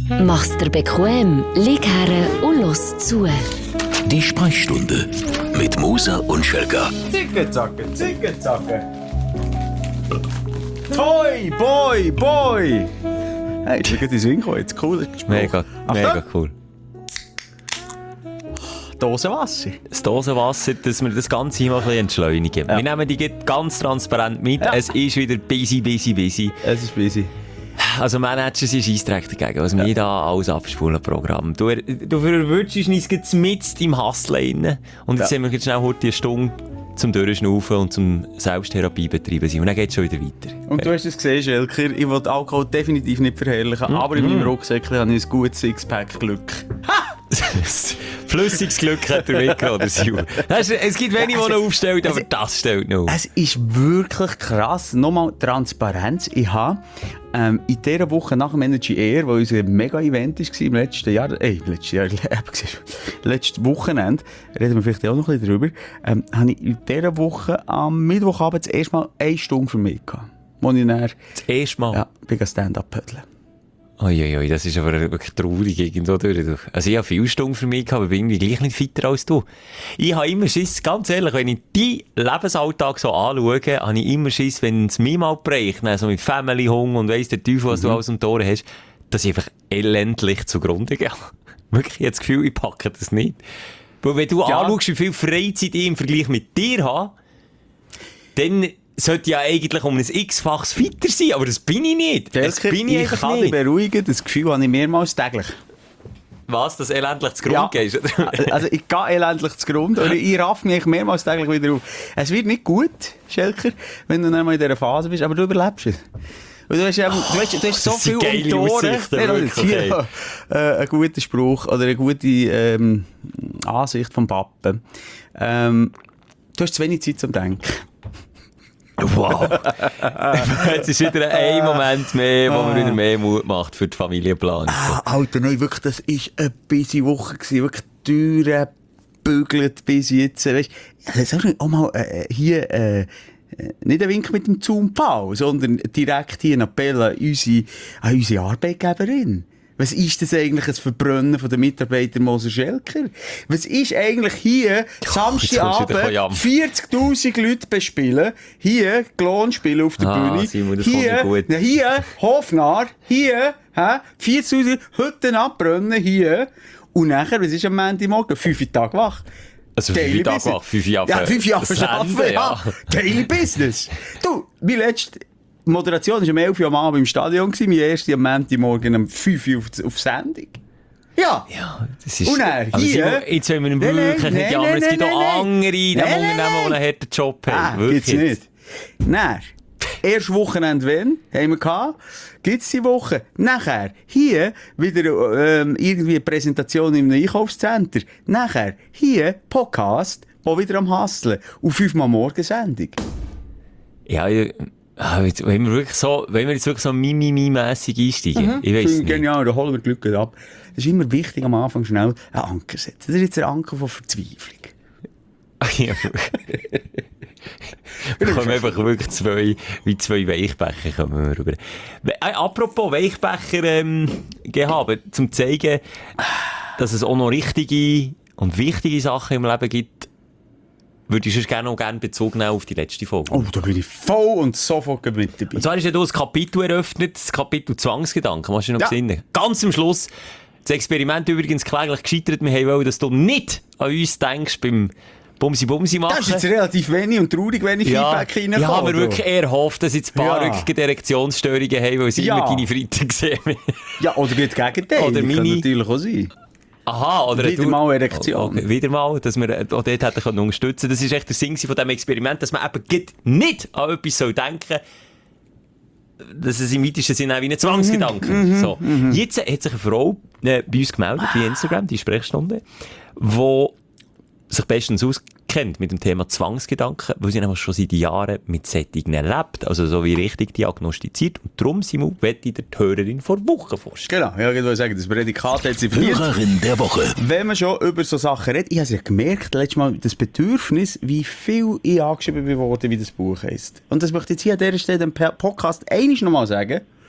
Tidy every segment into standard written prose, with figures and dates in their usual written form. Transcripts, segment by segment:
Mach's dir bequem, lieg her und los zu. Die Sprechstunde mit Musa und Schelka. Zicke, zacke, zicke, zacke. Toi, boy, boy. Hey, jetzt geht ins Winkel, jetzt cool. Mega cool. Dosenwasser. Das Dosenwasser, dass wir das Ganze mal ein bisschen entschleunigen. Ja. Wir nehmen die ganz transparent mit. Ja. Es ist wieder busy. Es ist busy. Also Manager sind scheissträchtig dagegen, was wir da alles abspulen Programm. Du verwirrst uns mit im Hustle rein. Und jetzt haben wir schnell heute eine Stunde zum Durchschnaufen und zum Selbsttherapie betreiben sein. Und dann geht es schon wieder weiter. Und du hast es gesehen, Schelker, ich will Alkohol definitiv nicht verherrlichen, aber in meinem Rucksäckchen habe ich ein gutes Sixpack Glück. Flüssiges Glück hat er mitgenommen, der Sil. Es gibt wenige, die noch aufstellen, aber das stellt noch auf. Es ist wirklich krass. Nochmal Transparenz. Ich habe in dieser Woche nach dem Energy Air, wo unser Mega-Event war im letztes Wochenende, reden wir vielleicht auch noch ein bisschen drüber, habe ich in dieser Woche am Mittwochabend das erste Mal 1 Stunde für mich gehabt. Wo ich dann, das erste Mal? Ja, bin Stand-up-Pödeln. Uiuiui, das ist aber wirklich traurig irgendwo durch. Also ich habe viele Stunden für mich gehabt, aber bin irgendwie gleich nicht fitter als du. Ich habe immer Schiss, ganz ehrlich, wenn ich deinen Lebensalltag so anschaue, habe ich immer Schiss, wenn es mir mal bricht, so mit Family, Hunger und weiss der Teufel, was du alles um die Ohren hast, dass ich einfach elendlich zugrunde gehe. Wirklich, ich habe das Gefühl, ich packe das nicht. Weil wenn du anschaust, wie viel Freizeit ich im Vergleich mit dir habe, dann sollte ja eigentlich um ein x-faches fitter sein, aber das bin ich nicht. Das bin ich einfach kann nicht. dich beruhigen, das Gefühl habe ich mehrmals täglich. Was, dass elendlich zu Grund gehst? Also ich gehe elendlich zu Grund und ich raff mich mehrmals täglich wieder auf. Es wird nicht gut, Schelker, wenn du dann mal in dieser Phase bist, aber du überlebst es. Und du hast so viel um die Ohren. Hier ein guter Spruch oder eine gute Ansicht vom Pappen. Du hast zu wenig Zeit zum Denken. Wow. Jetzt ist wieder ein Moment mehr, wo man wieder mehr Mut macht für die Familienplanung. Alter, nein, wirklich, das war eine busy Woche gewesen. Wirklich durchgebügelt bis jetzt. Weißt, also, auch mal hier nicht ein Wink mit dem Zaumpfahl, sondern direkt hier ein Appell an unsere Arbeitgeberin. Was ist das eigentlich, ein Verbrennen von den Mitarbeitern Moser Schelker? Was ist eigentlich hier Samstagabend 40'000 Leute bespielen, hier Klonspielen auf der Bühne, Simon, hier Hofnarr, hier 40'000 Hütten abbrennen, hier und nachher, was ist am Montagmorgen? 5 Tage wach. Also 5 Tage wach, 5 Jahre. Ja, 5 Jahre arbeiten, ja. Daily Business. Du, mein letztes Moderation war um 11 Uhr am Abend im Stadion, mein erster am Montagmorgen um 5 Uhr auf Sendung. Ja, das ist... Und dann, also hier... Jetzt wollen wir ihn wirklich nicht jammern. Es gibt auch andere in diesem Unternehmen, die einen harten Job haben. Gibt's nicht. Dann, erst Wochenende, wenn, haben wir gehabt, gibt's die Woche. Nachher, hier, wieder irgendwie eine Präsentation in einem Einkaufscenter. Nachher, hier, Podcast, auch wieder am Hustlen. Und 5 Mal Morgensendung. Ja, wenn wir jetzt wirklich so mimi-mässig einsteigen? Ich weiss nicht. Genial, da holen wir Glück ab. Es ist immer wichtig, am Anfang schnell einen Anker setzen. Das ist jetzt ein Anker von Verzweiflung. Wir kommen einfach wirklich zwei Weichbecher kommen wir rüber. Apropos Weichbecher gehabt, zum zeigen, dass es auch noch richtige und wichtige Sachen im Leben gibt, würde ich sonst gerne Bezug nehmen auf die letzte Folge. Oh, da bin ich voll und sofort mit dabei. Und zwar ist ja das Kapitel eröffnet, das Kapitel Zwangsgedanken. Hast du noch gesehen? Ganz am Schluss, das Experiment übrigens kläglich gescheitert. Wir wollen, dass du nicht an uns denkst beim Bumsi machen. Das ist jetzt relativ wenig und traurig, wenn ich Feedback reinkomme. Ja, aber wirklich eher hofft, dass jetzt ein paar Erektionsstörungen haben, weil sie immer deine Freitag sehen. Ja, oder das Gegenteil. Oder meine... kann natürlich auch sein. Aha, oder wieder mal Erektion. Okay, wieder mal, dass wir auch dort hätten unterstützen können. Das ist echt der Sinn von diesem Experiment, dass man eben nicht an etwas denken soll, dass es im weitesten Sinne auch wie ein Zwangsgedanke so. Jetzt hat sich eine Frau bei uns gemeldet, bei Instagram, die Sprechstunde, die sich bestens auskennt mit dem Thema Zwangsgedanken, weil sie nämlich schon seit Jahren mit Sättigen lebt, also so wie richtig diagnostiziert. Und darum, Simon, möchte ich dir die Hörerin vor Wochen vorstellen. Genau, ja, ich wollte sagen, das Prädikat hat sie verliert. Hörerin der Woche. Wenn man schon über so Sachen redet, ich habe es ja gemerkt, letztes Mal das Bedürfnis, wie viel ich angeschrieben wurde, wie das Buch heisst. Und das möchte ich jetzt hier an dieser Stelle im Podcast einmal noch mal sagen.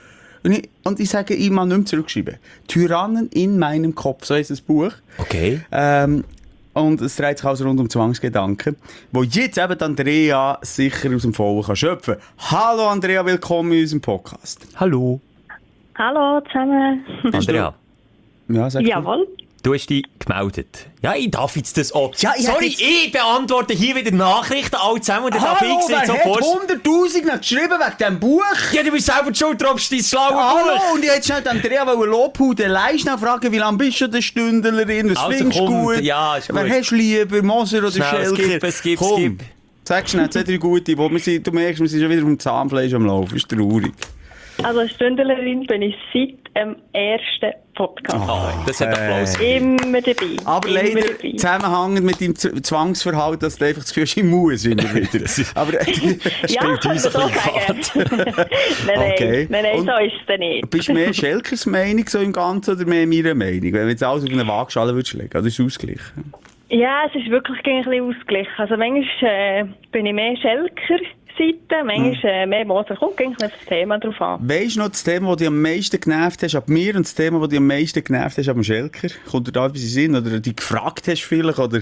Und ich sage ihm mal nicht mehr zurückschreiben. Tyrannen in meinem Kopf, so heisst das Buch. Okay. Und es dreht sich also rund um Zwangsgedanken, wo jetzt eben Andrea sicher aus dem Vollen kann schöpfen. Hallo Andrea, willkommen in unserem Podcast. Hallo. Hallo zusammen. Andrea, Ja, sag Jawohl. du hast dich gemeldet. Ja, ich darf jetzt das auch. Ja, ich Sorry, hätte ich beantworte hier wieder Nachrichten alle zusammen und dann darf Hallo, ich wer jetzt so hat vor. 100'000 noch geschrieben wegen diesem Buch? Ja, du bist selber schuld, droppst dein schlaue Hallo, Buch. und ich hätte schnell Andrea Lobhude schnell fragen, wie lange bist du denn Stündlerin? Was Also findest du kommt, gut? ja, ist gut. Wer hast du lieber, Moser oder Schnell, Schelker? skip. Komm, sag schnell, 2, 3 gute, wo du merkst, wir sind schon wieder vom Zahnfleisch am Laufen. Ist traurig. Also Stündlerin bin ich seit dem ersten Podcast. Das hat Applaus. Immer dabei. Aber immer leider dabei. zusammenhängend mit deinem Zwangsverhalten, dass du einfach das Gefühl hast, ich muss immer wieder. Aber Ja, kann man so sagen. Okay. Nein, Und- so ist es dann nicht. bist du mehr Schelkers Meinung so im Ganzen oder mehr meiner Meinung? Wenn du jetzt alles auf eine Waagschale würdest legen, oder ist es ausgeglichen? Ja, es ist wirklich ein bisschen ausgeglichen. Also manchmal bin ich mehr Schelker-Seite, manchmal mehr Moser. Kommt ein bisschen auf das Thema drauf an. Weisst du noch das Thema, das dich am meisten genervt hast ab mir und das Thema, das dich am meisten genervt hast ab dem Schelker? Kommt dir da etwas in den Sinn? Oder dich gefragt hast vielleicht? Oder?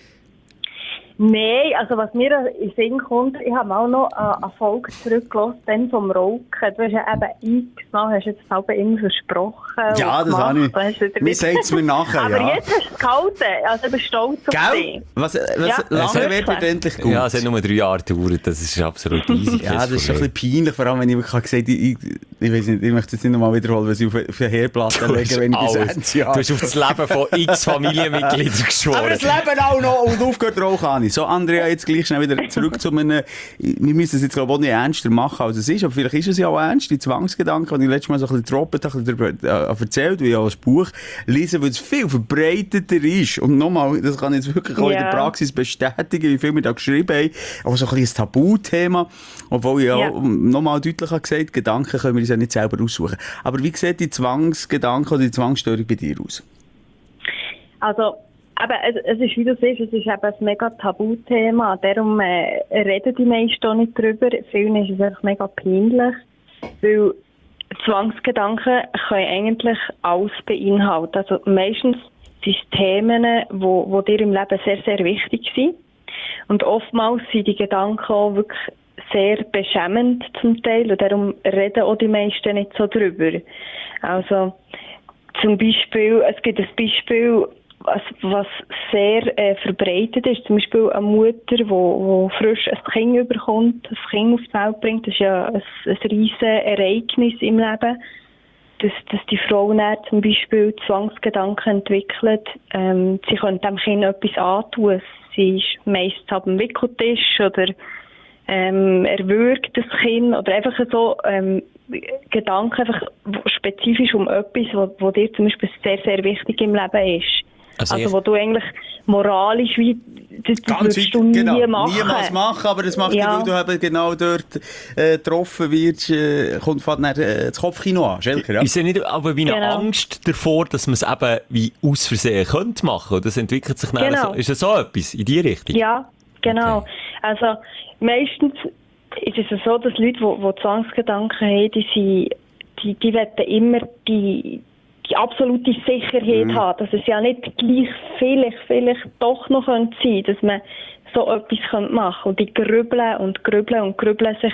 Nein, also was mir in den Sinn kommt, ich habe auch noch eine Folge zurückgelassen, dann vom Rauchen. Du hast ja eben x-mal, hast jetzt selber immer versprochen. Ja, und das habe ich. gemacht. Mir sagt es mir nachher, Aber ja. jetzt hast du es gehalten, also ich bin stolz auf Gell? dich. Was Ja, lange wirklich. wird endlich gut. Ja, es hat nur 3 Jahre gedauert, das ist absolut easy. Ja, das ist schon ein bisschen peinlich, vor allem wenn ich wirklich gesagt habe, ich weiß nicht, ich möchte es nicht nochmal wiederholen, was ich auf eine Herdplatte lege, wenn ich das Ende Du hast auf das Leben von x Familienmitgliedern Aber geschworen. das Leben auch noch und aufgehört rauchen habe ich. So, Andrea, jetzt gleich schnell wieder zurück zu einem, wir müssen es jetzt glaube ich auch nicht ernster machen, als es ist, aber vielleicht ist es ja auch ernst, die Zwangsgedanken, die ich letztes Mal so ein bisschen gedroppt habe, ein bisschen darüber erzählt, wie ich auch ein Buch lese, weil es viel verbreiteter ist. Und nochmal, das kann ich jetzt wirklich auch in der Ja. Praxis bestätigen, wie viel wir da geschrieben haben, aber so ein bisschen ein Tabuthema, obwohl ich Ja. auch nochmal deutlich habe gesagt, Gedanken können wir uns ja nicht selber aussuchen. Aber wie sieht die Zwangsgedanken oder die Zwangsstörung bei dir aus? Also, aber es ist, wie du siehst, es ist eben ein mega Tabuthema. Darum reden die meisten auch nicht drüber. Vielen ist es einfach mega peinlich. Weil Zwangsgedanken können eigentlich alles beinhalten. Also meistens sind es Themen, wo dir im Leben sehr, sehr wichtig sind. Und oftmals sind die Gedanken auch wirklich sehr beschämend zum Teil. Und darum reden auch die meisten nicht so drüber. Also zum Beispiel, es gibt ein Beispiel, was sehr verbreitet ist, zum Beispiel eine Mutter, die frisch ein Kind bekommt, ein Kind auf die Welt bringt, das ist ja ein riesen Ereignis im Leben, dass die Frau dann zum Beispiel Zwangsgedanken entwickelt, sie könnte dem Kind etwas antun, sie ist meist ab dem Wickeltisch oder erwürgt das Kind oder einfach so Gedanken einfach spezifisch um etwas, wo dir zum Beispiel sehr, sehr wichtig im Leben ist. Also wo du eigentlich moralisch wie das würdest du nie machen. Niemals machen, aber das macht Ja. weil du eben genau dort getroffen wirst, kommt fast dann das Kopfkino an, Schelker, ja? Ist ja nicht aber wie eine Genau. Angst davor, dass man es eben wie aus Versehen könnte machen? Das entwickelt sich dann Genau. so. Ist das so etwas in die Richtung? Ja, genau. Okay. Also meistens ist es so, dass Leute, die Zwangsgedanken haben, die wollen immer die absolute Sicherheit haben, dass es ja nicht gleich vielleicht doch noch sein könnte, dass man so etwas machen könnte. Und die grübeln sich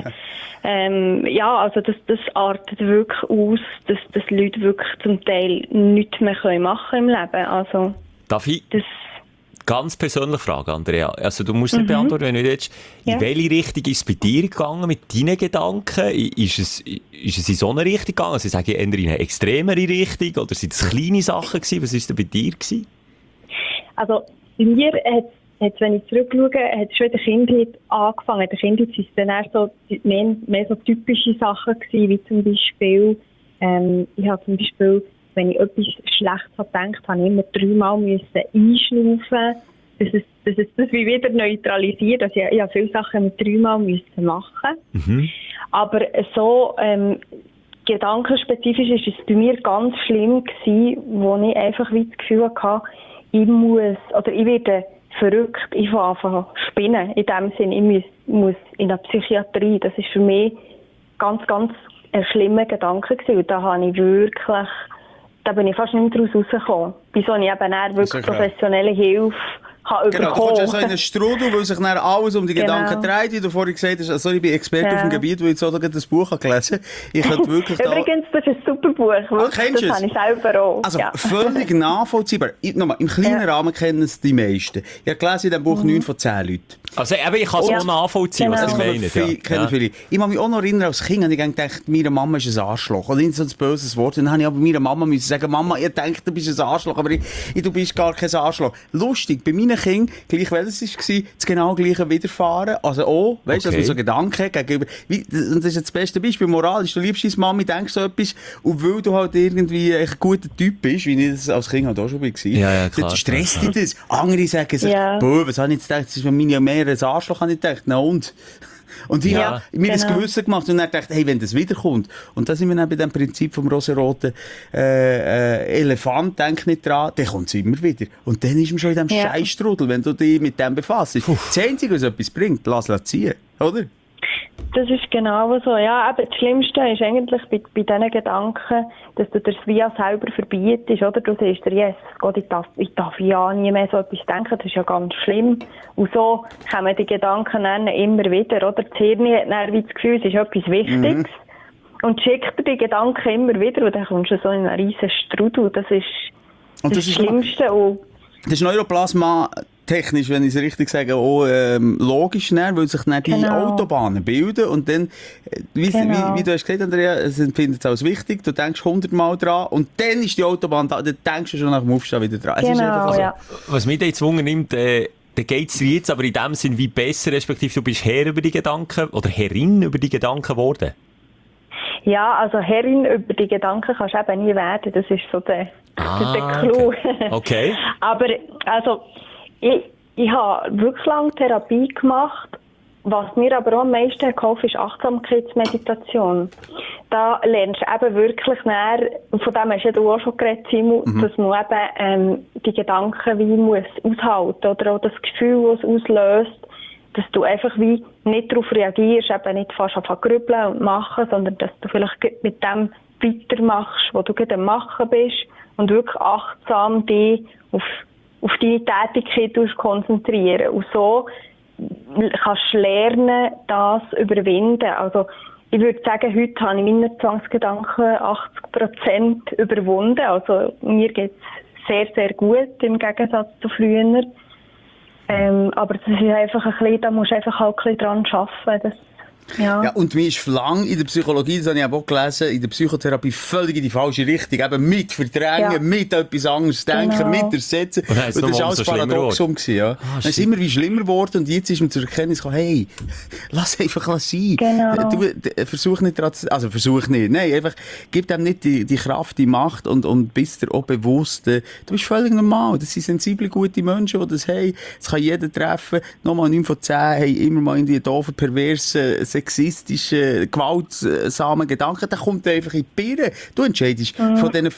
dann. Ja, also das artet wirklich aus, dass Leute wirklich zum Teil nichts mehr machen im Leben. Also Darf ich das... ganz persönlich fragen, Andrea? Also du musst nicht beantworten, wenn du nicht willst. Ja. In welche Richtung ist es bei dir gegangen mit deinen Gedanken? Ist es in so eine Richtung gegangen? Also ich sage eher in eine extremere Richtung? Oder sind es kleine Sachen gewesen? Was war denn bei dir gewesen? Also bei mir hat wenn ich zurückschaue, hat es schon in der Kindheit angefangen. In der Kindheit waren es dann erst so mehr so typische Sachen gewesen, wie zum Beispiel, ich habe zum Beispiel, wenn ich etwas Schlechtes habe gedacht, habe ich immer 3-mal einschnaufen, dass es das wie wieder neutralisiert. Also ich habe viele Sachen mit 3-mal machen. Aber so gedankenspezifisch ist es bei mir ganz schlimm gewesen, wo ich einfach wie das Gefühl hatte, ich werde verrückt, ich fange an zu spinnen. In dem Sinne, ich muss in der Psychiatrie. Das ist für mich ganz, ganz ein schlimmer Gedanke gewesen. Und da habe ich wirklich, da bin ich fast nicht mehr daraus rausgekommen. Wieso ich eben dann wirklich professionelle Hilfe habe Genau, du kommst ja so in einen Strudel, weil sich dann alles um die Gedanken dreht, wie du vorhin gesagt hast. Also ich bin Experte auf dem Gebiet, wo ich jetzt auch das Buch gelesen habe. Ich könnte wirklich Übrigens, das ist ein super Buch. Kennst du es? Das habe ich selber auch. Also völlig nachvollziehbar. Nochmal, im kleinen Rahmen kennen es die meisten. Ich habe gelesen in diesem Buch 9 von 10 Leuten. Also eben, ich kann es auch nachvollziehen, was Das Sie meinen. kennen viele. Ich kann mich auch noch erinnern, als Kind habe ich gedacht, meine Mama ist ein Arschloch. Oder so ein böses Wort. Und dann habe ich aber meiner Mama müssen sagen, Mama, ich denke, du bist ein Arschloch, aber du bist gar kein Arschloch. Lustig, bei meinen Kindern, gleich welches es war, das genau gleiche widerfahren. Also auch, weißt du, dass man so Gedanken gegenüber, und das ist jetzt das beste Beispiel, moralisch, du liebst deine Mami, denkst so etwas, und weil du halt irgendwie ein guter Typ bist, wie ich das als Kind halt auch schon war, klar, stresst dich das. Andere sagen sich, boah, was habe ich jetzt gedacht, das ist für meine mehr ein Arschloch, habe ich gedacht, na und? Und ich habe mir das Gewissen gemacht und dann gedacht, hey, wenn das wiederkommt. Und da sind wir dann bei dem Prinzip vom rosaroten Elefant, denk nicht dran, dann kommt es immer wieder. Und dann ist man schon in diesem Scheissstrudel, wenn du dich mit dem befasst. Das Einzige, was etwas bringt, lass ziehen, oder? Das ist genau so. Ja, aber das Schlimmste ist eigentlich bei diesen Gedanken, dass du dir das Via selber verbietest, oder? Du sagst dir, yes, Gott, ich darf ja nie mehr so etwas denken, das ist ja ganz schlimm. Und so kommen die Gedanken dann immer wieder, oder? Das Hirn hat dann wie das Gefühl, es ist etwas Wichtiges. Und schickt dir die Gedanken immer wieder und dann kommst du so in einen riesen Strudel. Das ist das Schlimmste. Das ist Neuroplasma technisch, wenn ich es richtig sage, auch logisch, weil sich dann die Autobahnen bilden und dann, wie du hast gesagt, Andrea, es empfindet es als wichtig, du denkst 100-mal dran und dann ist die Autobahn da, dann denkst du schon nach dem Aufstehen wieder dran. Es ist einfach so. Was mich da gezwungen nimmt, dann geht es dir jetzt aber in dem Sinn wie besser, respektive du bist Herr über die Gedanken oder Herrin über die Gedanken geworden? Ja, also Herrin über die Gedanken kannst du eben nie werden, das ist so der Clou. Okay. Aber, also, ich habe wirklich lange Therapie gemacht. Was mir aber auch am meisten geholfen ist Achtsamkeitsmeditation. Da lernst du eben wirklich näher, von dem hast ja du auch schon geredet, Simon, dass man eben die Gedanken wie muss aushalten oder auch das Gefühl, das es auslöst, dass du einfach wie nicht darauf reagierst, eben nicht fast auf grübeln und machen, sondern dass du vielleicht mit dem weitermachst, was du gerade am Machen bist und wirklich achtsam dich auf deine Tätigkeit konzentrieren. Und so kannst du lernen, das überwinden. Also, ich würde sagen, heute habe ich meine Zwangsgedanken 80% überwunden. Also, mir geht es sehr, sehr gut im Gegensatz zu früher. Aber das ist einfach ein bisschen, da musst du einfach halt ein bisschen dran arbeiten. Ja, und mir ist lang in der Psychologie, das habe ich auch gelesen, in der Psychotherapie völlig in die falsche Richtung. Eben mit Verdrängen, mit etwas anderes denken, mit ersetzen. Und das war alles Paradoxum. Ja. Dann ist immer wie schlimmer geworden und jetzt ist man zur Erkenntnis gekommen, hey, lass einfach sein. Genau. Du, versuch nicht, nein, einfach, gib dem nicht die Kraft, die Macht und bist dir auch bewusst, du bist völlig normal. Das sind sensible, gute Menschen, die das haben. Das kann jeder treffen. Nochmal 9 von 10 haben immer mal in die doofen, perversen, sexistischen, gewaltsamen Gedanken, der kommt einfach in die Birne. Du entscheidest, von diesen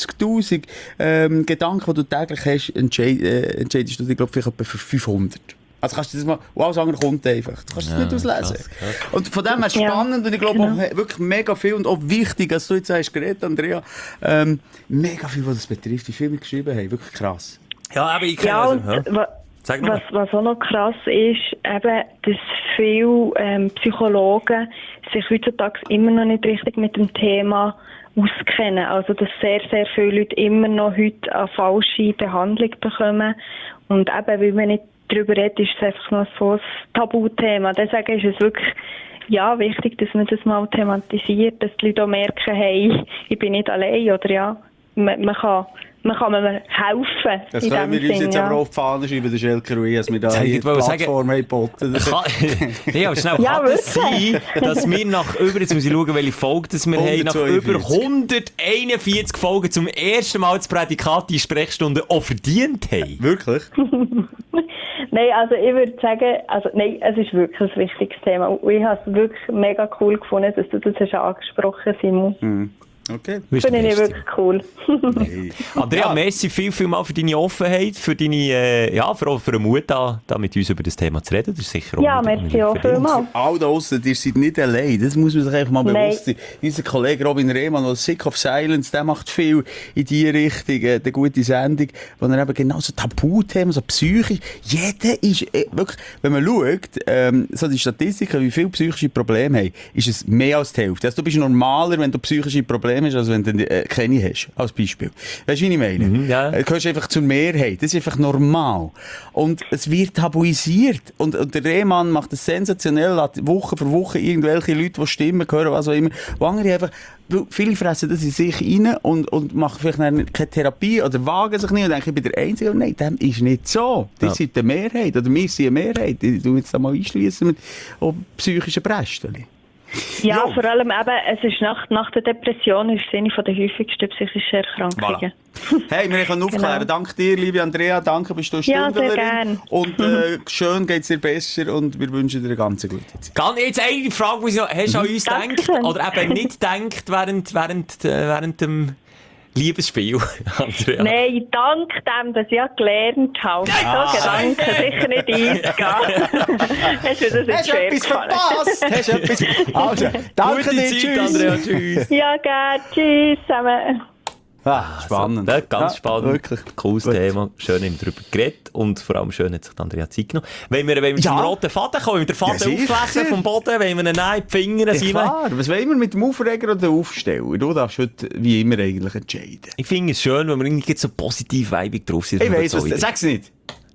50'000 Gedanken, die du täglich hast, entscheidest du dich, glaube ich, etwa für 500. Also kannst du das mal, alles andere kommt einfach. Du kannst das nicht auslesen. Krass. Und von dem her spannend und ich glaube auch wirklich mega viel und auch wichtig, dass du jetzt hast geredet, Andrea, mega viel, was das betrifft, wie viel wir geschrieben haben, wirklich krass. Ja, aber ich kenne was auch noch krass ist, eben, dass viele Psychologen sich heutzutage immer noch nicht richtig mit dem Thema auskennen. Also, dass sehr, sehr viele Leute immer noch heute eine falsche Behandlung bekommen. Und eben, weil man nicht darüber redet, ist es einfach noch so ein Tabuthema. Deswegen ist es wirklich wichtig, dass man das mal thematisiert, dass die Leute auch merken, hey, ich bin nicht allein, oder man kann mir helfen. Das können wir uns jetzt aber auf die Fahne schreiben, der Schelker und ich, dass wir da die Plattform geboten haben. Schnell, kann es sein, dass wir jetzt muss ich schauen, welche Folge das wir haben, nach über 141 Folgen zum ersten Mal das Prädikat die Sprechstunde auch verdient haben? Wirklich? Nein, also ich würde sagen, es ist wirklich ein wichtiges Thema. Und ich habe es wirklich mega cool gefunden, dass du das hast angesprochen, Simon. Okay. Du bist Finde der ich Beste. wirklich cool. Hey. Andrea, merci viel mal für deine Offenheit, für deine, für den Mut, da mit uns über das Thema zu reden. Das ist sicher Ja, nicht merci auch für dich. vielmals. All da draussen, ihr seid nicht allein. Das muss man sich einfach mal Nein. bewusst sein. Unser Kollege Robin Rehmann, der Sick of Silence, der macht viel in die Richtung, eine gute Sendung, wo er eben genau so Tabuthemen, so psychisch, jeder ist, wirklich, wenn man schaut, so die Statistiken, wie viele psychische Probleme haben, ist es mehr als die Hälfte. Also du bist normaler, wenn du psychische Probleme hast, als wenn du keine hast, als Beispiel. Weißt du, wie ich meine? ja. Du gehörst einfach zur Mehrheit. Das ist einfach normal. Und es wird tabuisiert. Und der Rehmann macht das sensationell, lässt Woche für Woche irgendwelche Leute, die Stimmen hören, was auch immer. Und andere einfach, weil viele fressen das in sich rein und machen vielleicht keine Therapie oder wagen sich nicht und denken, ich bin der Einzige. Und nein, dem ist nicht so. Das sind die Mehrheit. Oder wir sind eine Mehrheit. Ich tu jetzt da mal einschliessen mit psychischen Brästchen. Ja, Jo. vor allem eben, es ist nach der Depression ist es eine der häufigsten psychischen Erkrankungen. Hey, wir können aufklären. Genau. Danke dir, liebe Andrea. Danke, bist du Ja, sehr Stündlerin. gern. Und schön geht's dir besser und wir wünschen dir eine ganz gute Zeit. Kann jetzt eine Frage, die ich noch, hast du an uns gedacht Dankeschön. oder eben nicht gedacht während dem Liebesspiel, Andrea? Nein, dank dem, dass ich ja gelernt habe, so Gedanken sicher nicht einzugehen. Hast du das jetzt schwer gefallen? Hast du etwas... Also, danke Gute dir, Zeit, tschüss. Andrea, tschüss. Ja, gerne. Tschüss zusammen. Spannend. Ja, ganz Ja, spannend. Wirklich. Cooles Gut. Thema. Schön haben wir darüber geredet. Und vor allem schön hat sich Andrea Zeit genommen. Wenn wir Ja. zum roten Faden kommen, wenn wir den Faden sicher. auflesen vom Boden, wenn wir ihn nehmen, die Finger Ja, rein. klar. Was wollen wir mit dem Aufreger oder dem Aufsteller? Du darfst heute wie immer eigentlich entscheiden. Ich finde es schön, wenn wir irgendwie so positiv weibig drauf sind. Ich weiss, was... Sag's nicht.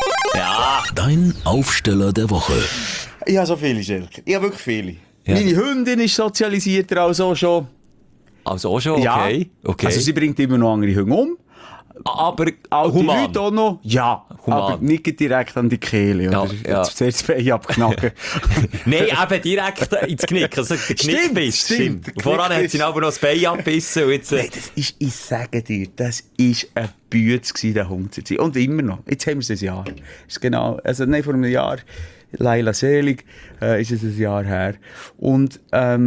Ja. Dein Aufsteller der Woche. Ich habe so viele, Schelker. Ich habe wirklich viele. Ja. Meine Hündin ist sozialisierter als auch schon. Also auch schon, okay. Ja. Okay. Also sie bringt immer noch andere Hunde um. aber Alte human. Leute auch noch. Ja, Human. aber nicht direkt an die Kehle. Ja, Oder? ja. Jetzt das Bein abknacken. Nein, eben direkt ins Knick. Also der Knickbiss. Stimmt, der Voran hat sie Knickbiss. aber noch das Bein abgebissen. Und jetzt, Nein, das ist, ich sage dir, das ist ein Bütz gewesen, der Hund zu sein. Und immer noch. Jetzt haben wir es ein Jahr. Ist genau, also nein, vor einem Jahr, Laila Selig, ist es ein Jahr her. Und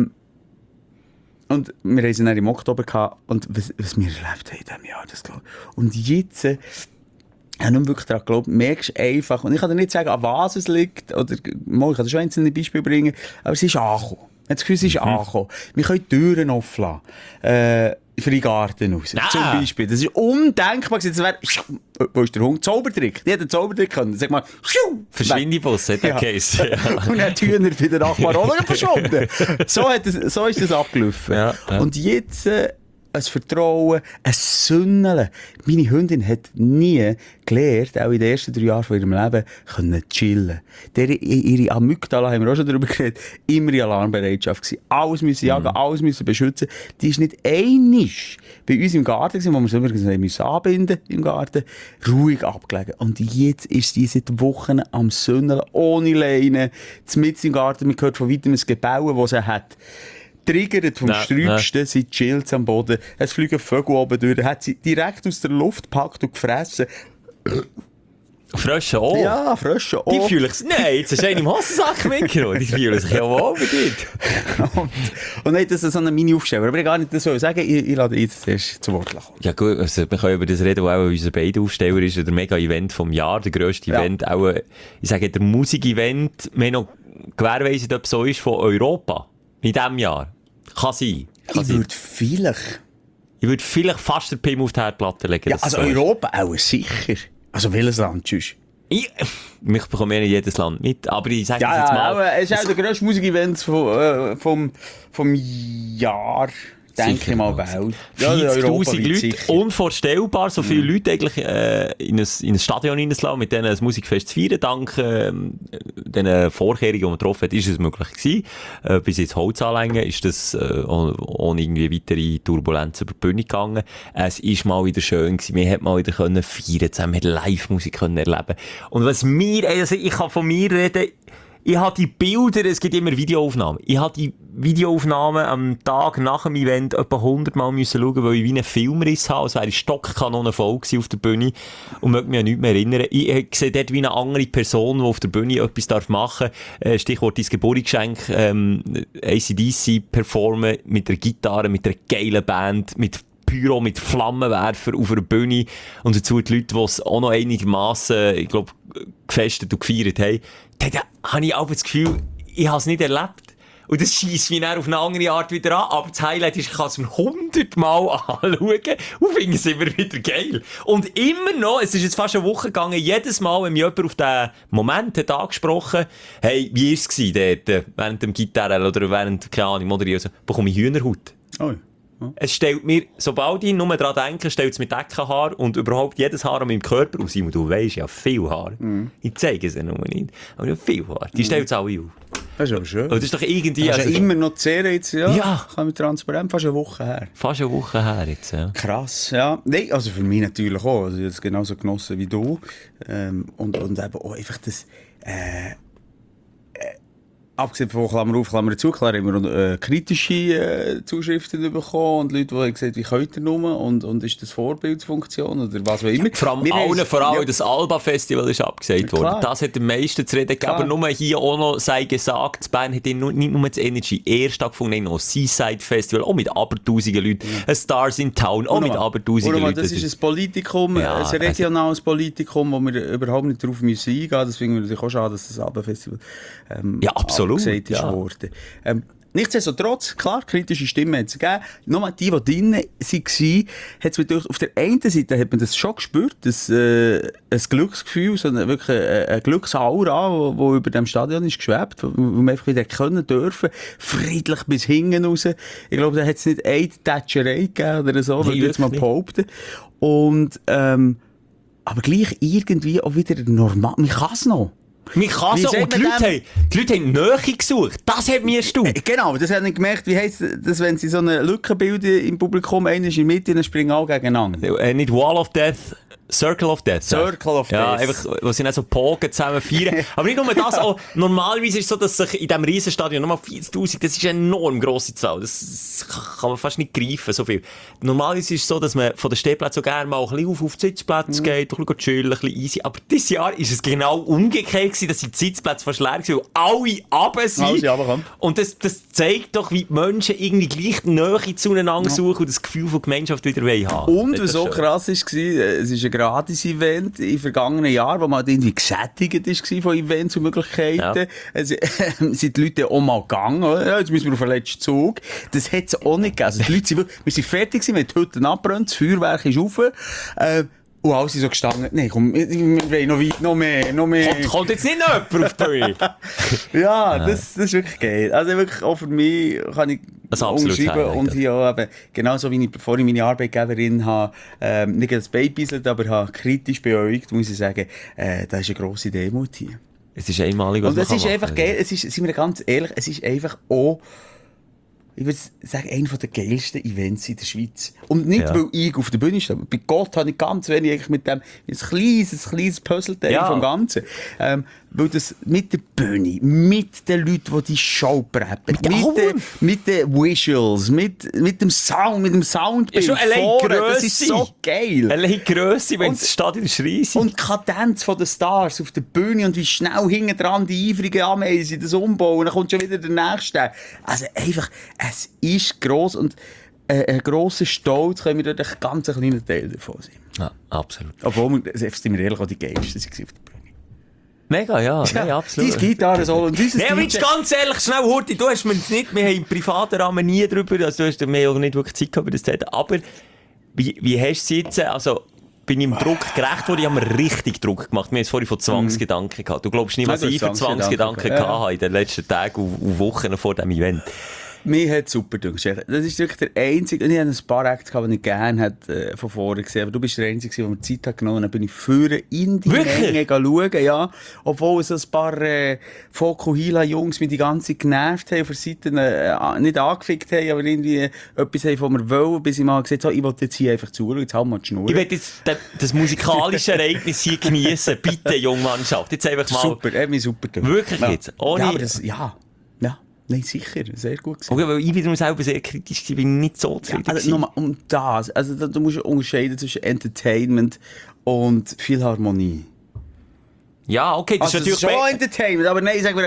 wir haben sie dann im Oktober gehabt. Und was wir erlebt haben in diesem Jahr, das glaube ich. Und jetzt, ich habe nicht wirklich daran geglaubt, merkst einfach, und ich kann dir nicht sagen, an was es liegt, oder, mal, ich kann dir schon einzelne Beispiele bringen, aber es ist angekommen. Ich habe das Gefühl, es ist angekommen. Wir können die Türen offen lassen. Für den Garten raus. Ah. Zum Beispiel. Das ist undenkbar gewesen. Das wäre, wo ist der Hund? Zaubertrick. Die hat einen Zaubertrick können. Sag mal, Verschwindibus hat der Ja. Case. Ja. und dann die Hühner bei der Nachbarn auch noch verschwunden. So ist das abgelaufen. Ja, ja. Und jetzt ein Vertrauen, ein Sünneln. Meine Hündin hat nie gelernt, auch in den ersten 3 Jahren von ihrem Leben, können chillen. Ihre Amygdala, haben wir auch schon darüber geredet, immer in Alarmbereitschaft gewesen. Alles müssen jagen, alles müssen beschützen. Die ist nicht einig bei uns im Garten gewesen, wo wir sie immer müssen anbinden im Garten, ruhig abgelegen. Und jetzt ist sie seit Wochen am Sünneln, ohne Leine, mitten im Garten. Man hört von weitem ein Gebaue, das sie hat. Triggert vom Sträubsten, sie chillt am Boden, es fliegen Vögel oben durch, hat sie direkt aus der Luft gepackt und gefressen. Frösche auch. Ja, Frösche Die auch. fühlen sich... Nein, jetzt hast du einen im Hosensack mitgenommen. Die fühlen sich ja wohl bei dir. Und nein, das ist so eine Mini-Aufsteller. Aber ich gar nicht das so sagen, ich lade jetzt erst zu Wort kommen. Ja gut, also wir können über das reden, wo auch unser beiden Aufsteller ist, der Mega-Event vom Jahr, der grösste Ja. Event, auch, ich sage, der Musik-Event, wir haben noch gewährleistet, ob es so ist, von Europa. In diesem Jahr. Kann sein. Ich würde vielleicht fast den Pim auf die Herdplatte legen. Ja, dass also es so ist. Europa auch sicher. Also welches Land sonst? Ich bekomme ja nicht jedes Land mit, aber ich sage Ja, es jetzt mal. aber es ist auch der grösste Musikevent vom Jahr, denke ich mal, Welt. Ja, 40'000 europaweit Leute, sicher. unvorstellbar, so viele Leute eigentlich in ein Stadion hineinzulassen, mit denen ein Musikfest zu feiern. Dank den Vorkehrungen, die man getroffen hat, ist es möglich gewesen. Bis jetzt Holzanlängen ist das ohne irgendwie weitere Turbulenzen über die Bühne gegangen. Es ist mal wieder schön gewesen. Wir haben mal wieder können feiern zusammen, wir haben Live-Musik können erleben. Und was mir, also ich kann von mir reden, Ich habe die Bilder, es gibt immer Videoaufnahmen. Ich habe die Videoaufnahmen am Tag nach dem Event etwa 100 Mal müssen schauen, weil ich wie einen Filmriss habe. Es wäre eine Stockkanone voll gewesen auf der Bühne und möchte mich an nichts mehr erinnern. Ich sehe dort wie eine andere Person, die auf der Bühne etwas machen darf. Stichwort dein Geburtsgeschenk, AC/DC performen mit der Gitarre, mit einer geilen Band, mit Pyro, mit Flammenwerfer auf einer Bühne und dazu die Leute, die es auch noch einigermassen, ich glaube, gefestet und gefeiert haben. Dann habe ich auch das Gefühl, ich habe es nicht erlebt. Und das scheisst mich dann auf eine andere Art wieder an. Aber das Highlight ist, ich kann es mir 100 Mal anschauen und finde es immer wieder geil. Und immer noch, es ist jetzt fast eine Woche gegangen, jedes Mal, wenn mich jemand auf diesen Moment hat angesprochen, hey, wie war es dort, während dem Gitarre oder während, keine Ahnung, moderieren, so, bekomme ich Hühnerhaut. Oh. Es stellt mir, sobald ich nur daran denke, stellt es mir Deckenhaar und überhaupt jedes Haar an meinem Körper aus. Simon, du weisst, ja viel Haar. Ich zeige es ja nur nicht. Aber ich habe viel Haar. Die stellt es alle auf. Das ist aber schön. Und das ist doch irgendwie... Das ist ja immer noch zehren jetzt, ja. Ja. Kann man transparent, fast eine Woche her. Fast eine Woche her jetzt, ja. Krass, ja. Nein, also für mich natürlich auch. Also ich habe es genauso genossen wie du. Und eben auch einfach das... Abgesehen von Klammer auf, Klammer zu, klar haben wir kritische Zuschriften bekommen und Leute, die haben gesagt, wie könnt ihr nur und ist das Vorbildsfunktion oder was auch immer. Vor allem das Alba-Festival ist abgesagt worden. Das hat am meisten zu reden gegeben, aber nur hier auch noch sei gesagt, Bern hat nicht nur das Energy Air stattgefunden, noch das Seaside Festival, auch mit abertausigen Leuten, Stars in Town, auch mit abertausigen Leuten. Das ist ein Politikum, ein regionales Politikum, wo wir überhaupt nicht drauf eingehen müssen. Das finden wir natürlich auch schade, dass das Alba-Festival absolut gesagt ist worden. Nichtsdestotrotz, klar, kritische Stimmen hat es gegeben. Nur die drinnen waren, hat es auf der einen Seite hat man das schon gespürt, ein Glücksgefühl, so wirklich eine Glücksaura, die über dem Stadion ist geschwebt, wo wir einfach wieder können dürfen, friedlich bis hinten raus. Ich glaube, da hat es nicht eine Tätscherei gegeben oder so, würde ich jetzt mal behaupten. Und, aber gleich irgendwie auch wieder normal. Man kann es noch. Man kann so, und die Leute haben Nähe gesucht. Das hat mir erstaunt. Genau, das habe ich gemerkt. Wie heisst das, wenn sie so eine Lücke bilden im Publikum, einer ist in der Mitte und dann springen alle gegeneinander? Nicht Wall of Death, Circle of Death. Circle of Death. Ja, einfach, wo sie nicht so Pogen zusammen feiern. Aber nicht nur das, auch normalerweise ist es so, dass sich in diesem Riesenstadion nochmal 40'000, das ist eine enorm grosse Zahl. Das kann man fast nicht greifen, so viel. Normalerweise ist es so, dass man von den Stehplätzen so gerne mal ein bisschen auf die Sitzplätze geht, ein bisschen chillen, ein bisschen easy. Aber dieses Jahr ist es genau umgekehrt gewesen, dass die Sitzplätze fast leer waren, weil alle runter sind. Und das zeigt doch, wie die Menschen irgendwie gleich die Nähe zueinander suchen und das Gefühl von Gemeinschaft wieder haben. Und was so krass war, es ist ein Gratis-Event im vergangenen Jahr, wo man irgendwie gesättigt war von Events und Möglichkeiten. Ja. Sind die Leute auch mal gegangen, ja, jetzt müssen wir auf den letzten Zug. Das hat es auch nicht gegeben. Also die Leute sind wirklich, wir sind fertig gewesen, wir haben die Hütte abgebrannt, das Feuerwerk ist rauf. Und alle sind so gestanden, nein, komm, wir wollen noch weit, noch mehr. Kommt jetzt nicht noch jemand auf die Bühne? Ja, das ist wirklich geil. Also wirklich, auch für mich kann ich unterschreiben. Und hier auch eben, genauso wie ich vorhin meine Arbeitgeberin habe, nicht das Babyslet, aber habe kritisch beäugt, muss ich sagen, da ist eine grosse Demut hier. Es ist einmalig, was und es ist einfach geil, es ist, sind wir ganz ehrlich, es ist einfach auch, ich würde sagen, einer der geilsten Events in der Schweiz. Und nicht, weil ich auf der Bühne stehe. Bei Gott habe ich ganz wenig mit dem, ein kleines Puzzleteil vom Ganzen. Weil das mit der Bühne, mit den Leuten, die die Show preppen, mit den Visuals, mit dem Sound, mit dem Soundbild vorne, das ist so geil. Allein Grösse, wenn das Stadion schreist. Und die Kadenz von den Stars auf der Bühne und wie schnell hinten dran die eifrigen Ameisen das umbauen, dann kommt schon wieder der Nächste. Also einfach, es ist gross und ein grosser Stolz können wir dort ein ganz kleiner Teil davon sein. Ja, absolut. Obwohl wir, sind wir ehrlich, auch die Geilsten waren auf der Bühne. Mega, ja, nee, absolut. Dein Gitarre soll und dieses aber jetzt ganz ehrlich, schnell, Horti, du hast mir nicht, wir haben im privaten Rahmen nie drüber, also du hast mir auch nicht wirklich Zeit gehabt, über das zu reden, aber wie hast du es jetzt, also bin ich im Druck gerecht worden, ich habe mir richtig Druck gemacht, wir haben es vorhin von Zwangsgedanken gehabt, du glaubst nicht, was ich für Zwangsgedanken hatte in den letzten Tagen und Wochen vor diesem Event. Mir hat es super gedacht. Das ist wirklich der einzige, ich hatte ein paar Acts, die ich gerne hätte, von vorne gesehen, aber du bist der Einzige, der mir Zeit hat genommen, dann bin ich vorne in die Menge schauen, ja. Obwohl so ein paar Fokuhila-Jungs mich die ganze Zeit genervt haben, auf der Seite nicht angefickt haben, aber irgendwie etwas haben von mir wollen, bis ich mal gesagt habe, ich will jetzt hier einfach zuschauen, jetzt haben wir die Schnur. Ich will jetzt das musikalische Ereignis hier genießen. Bitte, Jungmannschaft. Jetzt einfach mal. Super, hat mich super gedacht. Wirklich jetzt? Ohne... Ja, aber das, ja. Nein, sicher, sehr gut gewesen. Okay, weil ich wiederum selber sehr kritisch war, bin nicht so zufrieden. Ja, also nochmal um das. Also, du musst unterscheiden zwischen Entertainment und Philharmonie. Ja, okay, das Also, ist natürlich... schon Entertainment, aber nein, sag mal,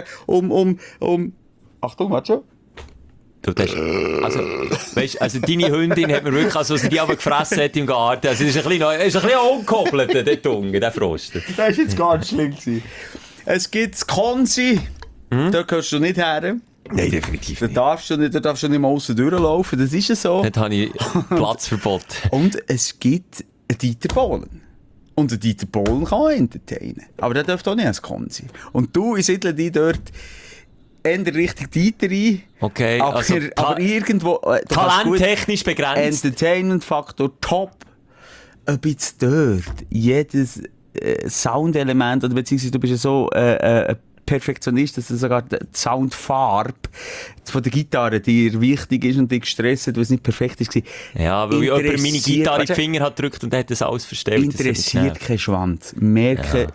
Achtung, warte schon. Du, das ist, also, weißt, also deine Hündin hat mir wirklich, also sie die aber gefressen hat im Garten, also es ist ein bisschen ungekoppelt, der Tunge, der Frost. Das war jetzt ganz schlimm gewesen. Es gibt das Konzi, da gehörst du nicht her. Nein, definitiv Da nicht. darfst du nicht mal aussen durchlaufen, das ist ja so. Dort habe ich Platzverbot. Und es gibt einen Dieter Bohlen. Und der Dieter Bohlen kann auch entertainen. Aber der dürfte auch nicht als Konzi. Und du, ich siedle dich dort eher Richtung Dieter ein. Okay, aber, also aber irgendwo... talenttechnisch begrenzt. Entertainment-Faktor top. Ob jetzt dort jedes Soundelement, oder beziehungsweise du bist ja so Perfektionist, dass du sogar die Soundfarbe von der Gitarre dir wichtig ist und dich gestresst, weil es nicht perfekt ist. Ja, weil jemand meine Gitarre in die Warte, Finger hat gedrückt und hat das alles verstellt. interessiert kein Schwanz. Merken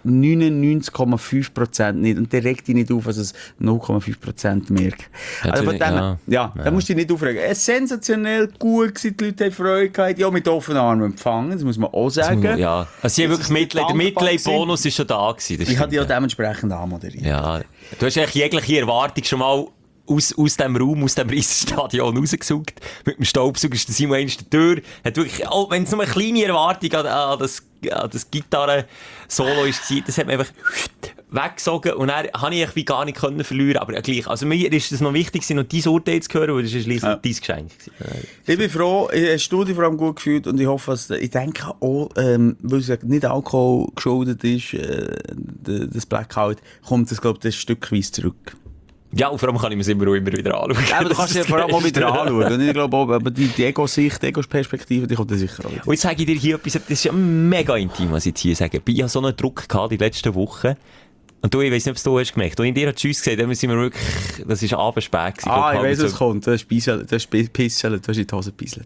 99,5% nicht. Und der regt dich nicht auf, also es 0,5% merken. Also von dem, da musst du dich nicht aufregen. Es ist sensationell gut gewesen, die Leute haben Freude gehabt, ja, mit offenen Armen empfangen, das muss man auch sagen. Ja, also sie haben wirklich der Mitleid-Bonus ist schon da gewesen. Ich habe die auch dementsprechend anmoderiert. Ja, du hast eigentlich jegliche Erwartung schon mal aus dem Raum, aus dem Riesenstadion rausgesaugt. Mit dem Staubsauger ist der Simon einst der Tür. Hat wirklich, auch wenn es nur eine kleine Erwartung an das Gitarren-Solo war, das hat man einfach weggesogen und dann konnte ich wie gar nicht verlieren. Aber gleich, also mir ist es noch wichtig, noch dein Urteil zu hören, weil das war schliesslich dein Geschenk. Ich bin froh, ich habe die Studie vor allem gut gefühlt und ich hoffe, ich denke auch, weil es nicht Alkohol geschuldet ist, das Blackout, kommt das, glaube ich, das stückweise zurück. Ja, und vor allem kann ich mir es immer wieder anschauen. Aber du kannst es ja vor allem auch wieder anschauen. Und ich glaube auch, aber die Ego-Sicht, die Ego-Perspektive, die kommt dann sicher auch wieder. Und jetzt sage ich dir hier etwas, das ist ja mega intim, was ich jetzt hier sage. Ich hatte so einen Druck gehabt die letzten Wochen. Und du, ich weiss nicht, ob du hast gemerkt. Und in dir hat Tschüss gesagt, dann sind wir wirklich, das war abends spät gewesen. Ich weiss, was kommt. Du hast pisselt, du hast in die Hose gepisselt.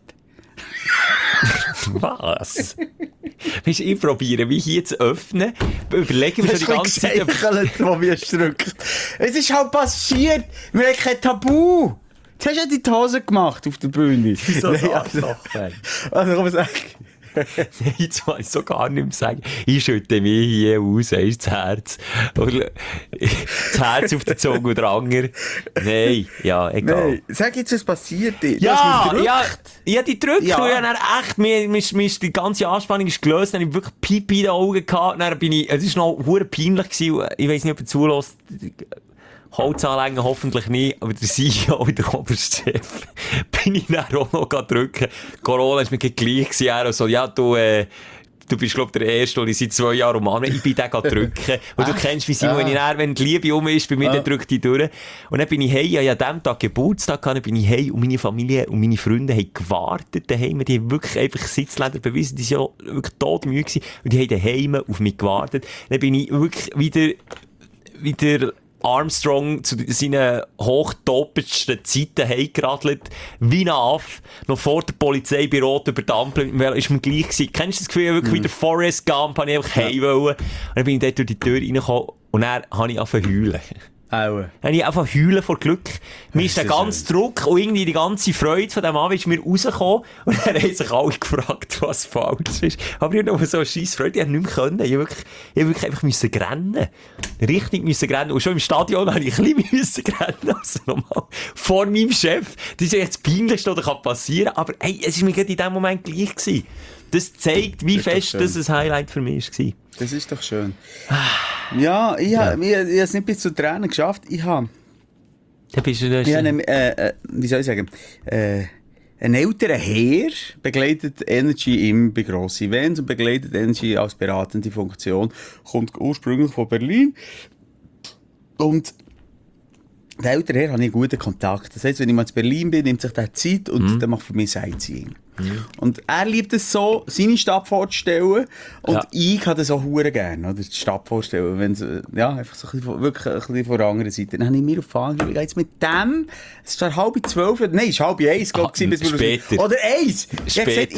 Was? Weißt du, ich probiere mich hier zu öffnen, überlege mir schon die ganze Zeit... wo wir drückt. Es ist halt passiert. Wir haben kein Tabu. Jetzt hast du ja die Hose gemacht auf der Bühne. Wieso also komm, sag. Nein, jetzt will ich so gar nicht mehr sagen. Ich schütte mich hier aus, das Herz. Das Herz auf der Zunge und der Anger. Nein, ja, egal. Nein. Sag jetzt, was passiert ist. Ja, ich habe die gedrückt. Ja. Und dann echt, mir ist die ganze Anspannung ist gelöst. Dann habe ich wirklich Pipi in den Augen gehabt. Dann bin ich, es war noch verdammt peinlich gewesen. Ich weiss nicht, ob ihr zulässt. Holzanlängen hoffentlich nicht, aber der CEO und der oberste Chef bin ich dann auch noch drücken. Corona war mir gleich gewesen. Er so, ja, du bist, glaub ich, der Erste, und ich seit 2 Jahren um ich bin den drücken. Und du kennst, wie Simon, wenn die Liebe um ist, bei mir, dann drückt die durch. Und dann bin ich heim, ich hatte an diesem Tag Geburtstag, dann bin ich heim und meine Familie und meine Freunde haben gewartet daheim. Die haben wirklich einfach Sitzländer bewiesen, die waren ja wirklich todmüde gewesen. Und die haben daheim auf mich gewartet. Dann bin ich wirklich wieder Armstrong zu seinen hochtopendsten Zeiten heimgeradelt, wie ein Affe, noch vor der Polizei bei Rot über die Ampel, ist mir gleich gewesen. Kennst du das Gefühl, wirklich wie der Forrest Gump, habe ich einfach heim wollen. Und dann bin ich dort durch die Tür reingekommen und dann habe ich angefangen zu heulen. Dann habe ich einfach heulen vor Glück. Mir ist der ganze Druck und irgendwie die ganze Freude von dem Abend ist mir rausgekommen. Und dann haben sich alle gefragt, was falsch ist. Aber ich habe noch so eine scheisse Freude, ich habe nicht mehr können. Ich musste wirklich einfach müssen rennen. Richtig müssen rennen. Und schon im Stadion habe ich ein bisschen rennen. Also nochmal vor meinem Chef. Das ist ja jetzt das Peinlichste, was passieren kann. Aber hey, es war mir gerade in dem Moment gleich gewesen. Das zeigt, wie fest das ein Highlight für mich war. Das ist doch schön. Ja, ich habe es nicht bis zu Tränen geschafft. Ich habe wie soll ich sagen, einen älteren Herr begleitet Energy bei grossen Events und begleitet Energy als beratende Funktion. Kommt ursprünglich von Berlin. Und der ältere Herr habe ich einen guten Kontakt. Das heisst, wenn ich mal in Berlin bin, nimmt sich der Zeit und dann macht für mich Sightseeing. Und er liebt es so, seine Stadt vorzustellen. Und ich habe das auch verdammt gerne, oder? Die Stadt vorstellen. Wenn einfach so ein bisschen, wirklich ein bisschen von der anderen Seite. Dann habe ich mir auf die Fahne geschrieben, jetzt mit dem, es war 11:30, nein, es war 1:30, glaube ich, bis wir später. Oder 1! Später.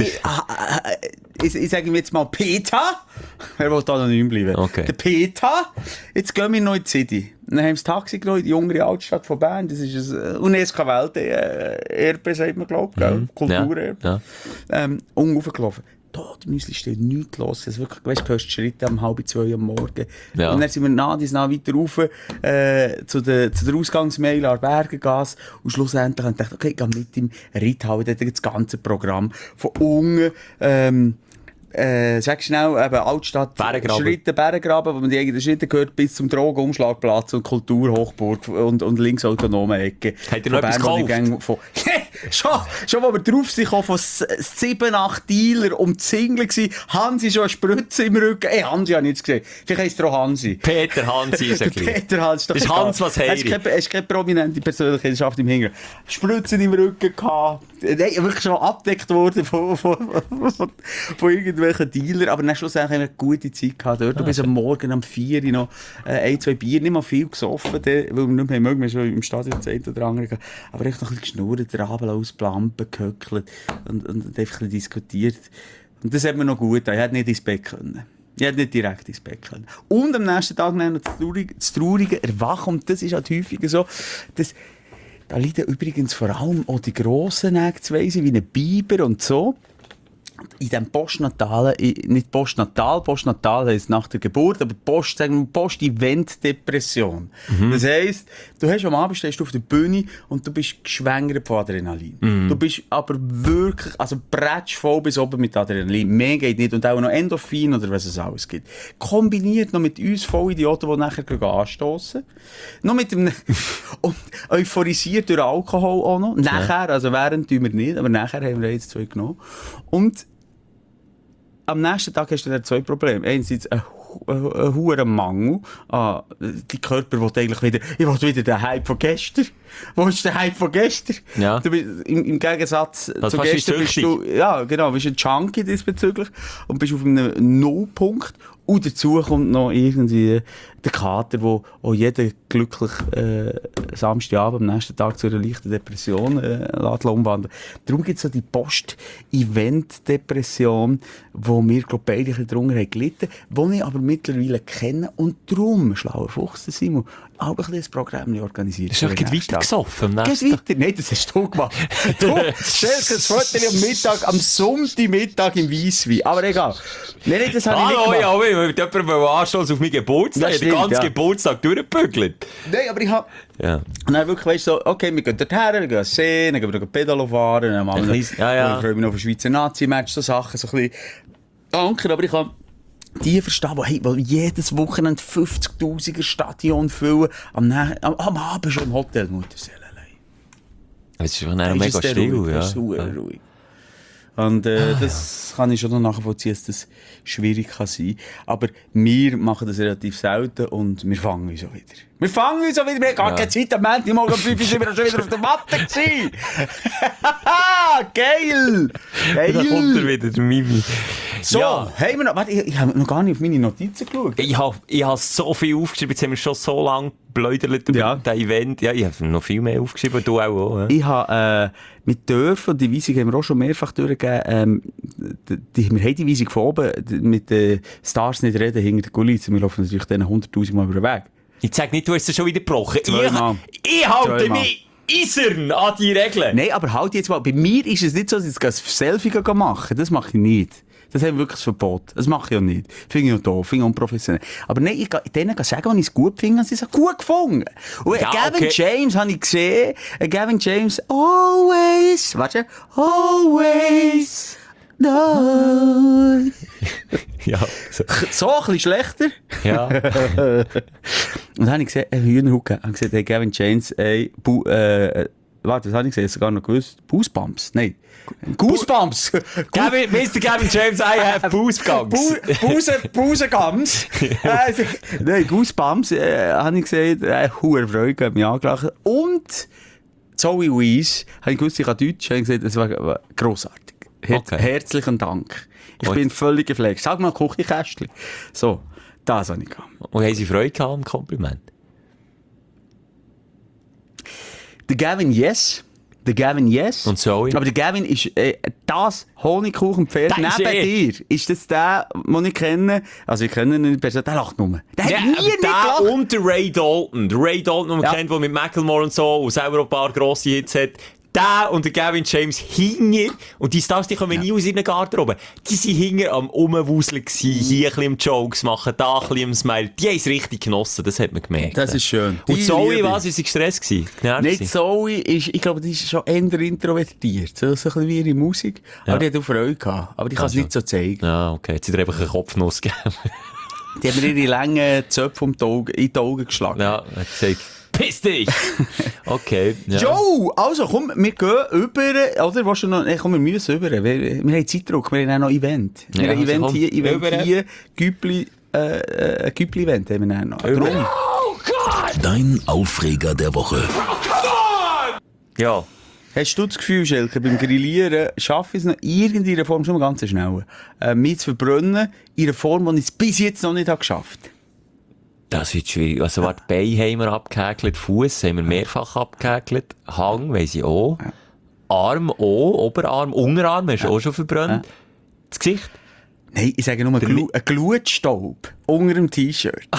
Ich sage ihm jetzt mal Peter. Er will anonym bleiben. Okay. Der Peter. Jetzt gehen wir noch in die City. Dann haben wir das Taxi genommen in die jüngere Altstadt von Bern. Das ist ein UNESCO-Welt-Erbe, sagt man, glaube ich. Kulturerbe. Ja. Hochgelaufen. Da, die Müsli steht nichts los. Also wirklich, weißt, du hörst die Schritte um 1:30 am Morgen. Ja. Und dann sind wir nah weiter rauf zu der Ausgangsmeile an der Bergengasse. Und schlussendlich haben wir gedacht, okay, ich gehe mit im Reithal. Dort das ganze Programm von unten, sag schnell, eben Altstadt, Bärengraben. Schritte, Bärengraben, wo man die eigenen Schritte gehört, bis zum Drogenumschlagplatz und Kulturhochburg und linksautonome Ecke. Habt ihr noch etwas gekauft? Schon wo wir drauf sind, von 7, 8 Dealer umzingelt gsi. Hansi schon eine Spritze im Rücken. Hansi habe ich nicht gesehen. Vielleicht heisst er auch Hansi. Peter Hansi ist ein bisschen. Peter Hansi. Das ist Hans, was Er ist keine prominente Persönlichkeit im Hintergrund. Spritzen im Rücken gehabt. Nein, wirklich schon abgedeckt worden von irgendwelchen Dealern. Aber dann schlussendlich haben wir eine gute Zeit gehabt dort. Du bist am Morgen um 4 Uhr noch 1, 2 Bier, nicht mal viel gesoffen, weil wir nicht mehr mögen. Wir schon im Stadion das eine oder andere gehabt. Aber echt noch ein bisschen geschnurrt, der Abel aus Plampen gehöckelt und einfach ein bisschen diskutiert. Und das hat mir noch gut getan. Ich hätte nicht ins Bett können. Ich hätte nicht direkt ins Bett können. Und am nächsten Tag noch das traurige Erwachen. Und das ist halt häufiger so, dass da leiden übrigens vor allem auch die grossen Nägtsweise, wie ein Biber und so. In dem Postnatalen, nicht Postnatal heisst nach der Geburt, aber Post-Event-Depression. Das heisst, du hast am Abend stehst du auf der Bühne und du bist geschwängert von Adrenalin. Du bist aber wirklich, also bretschvoll bis oben mit Adrenalin. Mehr geht nicht. Und auch noch Endorphin oder was es alles gibt. Kombiniert noch mit uns Vollidioten, die nachher anstossen. Noch mit dem, und euphorisiert durch Alkohol auch noch. Nachher, also während tun wir nicht, aber nachher haben wir jetzt 2 genommen. Und am nächsten Tag hast du dann 2 Probleme. Einerseits ein hohen Mangel an die Körper, will eigentlich wieder, ich will wieder den Hype von gestern. Wo ist der Hype von gestern? Ja. Du bist, im Gegensatz das zu gestern bist du, ja, genau, bist ein Junkie diesbezüglich und bist auf einem Nullpunkt. Und dazu kommt noch irgendwie der Kater, wo auch jeder glücklich Samstagabend am nächsten Tag zu einer leichten Depression umwandeln. Darum gibt es so die Post-Event-Depression, wo wir, glaube ich, beide ein bisschen drunter haben gelitten, die ich aber mittlerweile kenne. Und darum, schlauer Fuchs, Simon, auch ein bisschen ein Programm organisiert. Ist doch weiter gesoffen am nächsten Tag? Nein, das hast du gemacht. Du stellst das Foto am Mittag, am Sonntagmittag im Weisswein. Aber egal. Nein, das habe ich nicht gemacht. Hallo, ja, mit jemandem anstoßen auf meinen Geburtstag. Ich habe den ganzen Geburtstag durchgebügelt. Nein, aber ich habe... Ja. Und dann wirklich, weißt du, so, okay, wir gehen dorthin, wir gehen sehen, dann gehen wir Pedalo fahren, dann machen wir freuen mich noch auf ein Schweizer Nazi-Match, so Sachen, so ein bisschen Anker, aber ich habe die verstehen, die jedes Wochenende 50'000er Stadion füllen, am Abend schon im Hotel, Mutterseele. Es ist mega still, ja. Das ist ruhig. Und das kann ich schon noch nachvollziehen, dass das schwierig kann sein. Aber wir machen das relativ selten und wir fangen uns auch wieder. Wir haben gar keine Zeit, am Montag morgen um 5 Uhr sind wir schon wieder auf der Matte gewesen. Geil! Da kommt er wieder, der Mimi. So, haben wir noch, warte, ich habe noch gar nicht auf meine Notizen geschaut. Ich habe so viel aufgeschrieben, jetzt haben wir schon so lange gebläudert über das Event. Ja, ich habe noch viel mehr aufgeschrieben, du auch. Ja. Ich habe mit Dörfern, und die Weisung haben wir auch schon mehrfach durchgegeben, wir haben die Weisung von oben, mit den Stars nicht reden, hinter den Kulissen. Wir laufen natürlich denen 100'000 Mal über den Weg. Ich sag nicht, du hast es schon wieder gebrochen. Ich Zweimal. halte mich eisern an die Regeln. Nein, aber halt jetzt mal. Bei mir ist es nicht so, dass ich ein Selfie machen. Das mache ich nicht. Das haben wir wirklich das Verbot. Das mache ich auch nicht. Finde ich auch doof, finde ich unprofessionell. Aber nein, ich kann denen sagen, wenn ich es gut finde, sie es auch gut gefunden. Und Gavin James habe ich gesehen. Gavin James, always. Warte, always. No. Ja. So ein bisschen schlechter. Ja. Und dann habe ich gesehen, Hühnerhucke, habe gesagt, hey, Gavin James, warte, das habe ich gesehen, sogar noch gewusst. Goosebumps? Nein. Goosebumps! Mr. Gavin James, I have Goosebumps. Busengums! Nein, Goosebumps, habe ich gesehen, hohe Freude, hat mich angelacht. Und Zoe Wees, habe ich gewusst, ich kann Deutsch, habe ich gesagt, das war grossartig. Okay. Herzlichen Dank. Ich bin völlig geflasht. Sag mal, Küchenkästchen. So, das habe ich gehabt. Und haben Sie Freude gehabt am Kompliment? Der Gavin, yes. Und Zoe? Aber der Gavin ist das Honigkuchenpferd Der ist neben dir. Ist das der, den ich kenne? Also ich kenne ihn nicht persönlich, der lacht nur. Der hat nie nicht gelacht. Und der Ray Dalton. Der Ray Dalton, den man kennt, der mit Macklemore und so und selber ein paar grosse Hits hat. Der und der Gavin James hinger. Und die Stars, die kommen nie aus ihren Garderobe. Die sind hinger am Umwuseln gsi, hier ein bisschen Jokes machen, da ein bisschen am Smile. Die haben es richtig genossen, das hat man gemerkt. Das ist schön. Und Zoe, was? Ist sie gestresst gewesen? Nicht Zoe ist, ich glaube, die ist schon eher introvertiert. So ein bisschen wie ihre Musik. Ja. Aber die hat auch Freude gehabt. Aber die kann es nicht so zeigen. Ja, okay. Jetzt hat sie dir einfach einen Kopfnuss gegeben. Die haben mir ihre langen Zöpfe in die Augen geschlagen. Ja, hat gesagt, piss dich! Okay. Ja. Joe! Also komm, wir gehen über, oder? Willst du noch, komm, wir müssen über. Wir haben Zeitdruck, wir haben auch noch Event. Wir haben Event hier, Güppli-Event haben wir dann noch. Drum. Dein Aufreger der Woche. Ja. Hast du das Gefühl, Schelke, beim Grillieren schaffe ich es noch irgendeiner Form, schon mal ganz schnell, mich zu verbrennen, in einer Form, die ich es bis jetzt noch nicht geschafft habe? Das wird schwierig. Also, warte, Beine haben wir abgehäkelt, Fuß haben wir mehrfach abgehäkelt, Hang weiss ich auch, Arm auch, Oberarm, Unterarm hast du auch schon verbrannt. Das Gesicht? Nein, ich sage nur ein Glutstaub unter dem T-Shirt.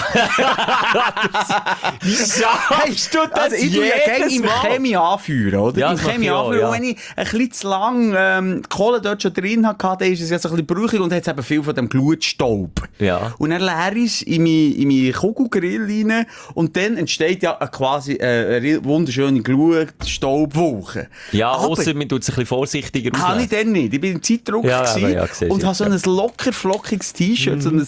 Wie sagst du das? Also, ich tue ja gerne im Chemie anführen, oder? Ja, Im Chemie anführen. Ja. Und wenn ich ein bisschen zu lang Kohle dort schon drin hatte, dann ist es ja so ein bisschen brüchig und hat eben viel von dem Glutstaub. Ja. Und dann leere ich es in meine Kugelgrill rein und dann entsteht ja quasi eine wunderschöne Glutstaubwolke. Ja, aber ausser man tut es ein bisschen vorsichtiger kann ich auslesen. dann nicht. Ich bin im Zeitdruck gewesen und habe so ein locker flockiges T-Shirt, so ein,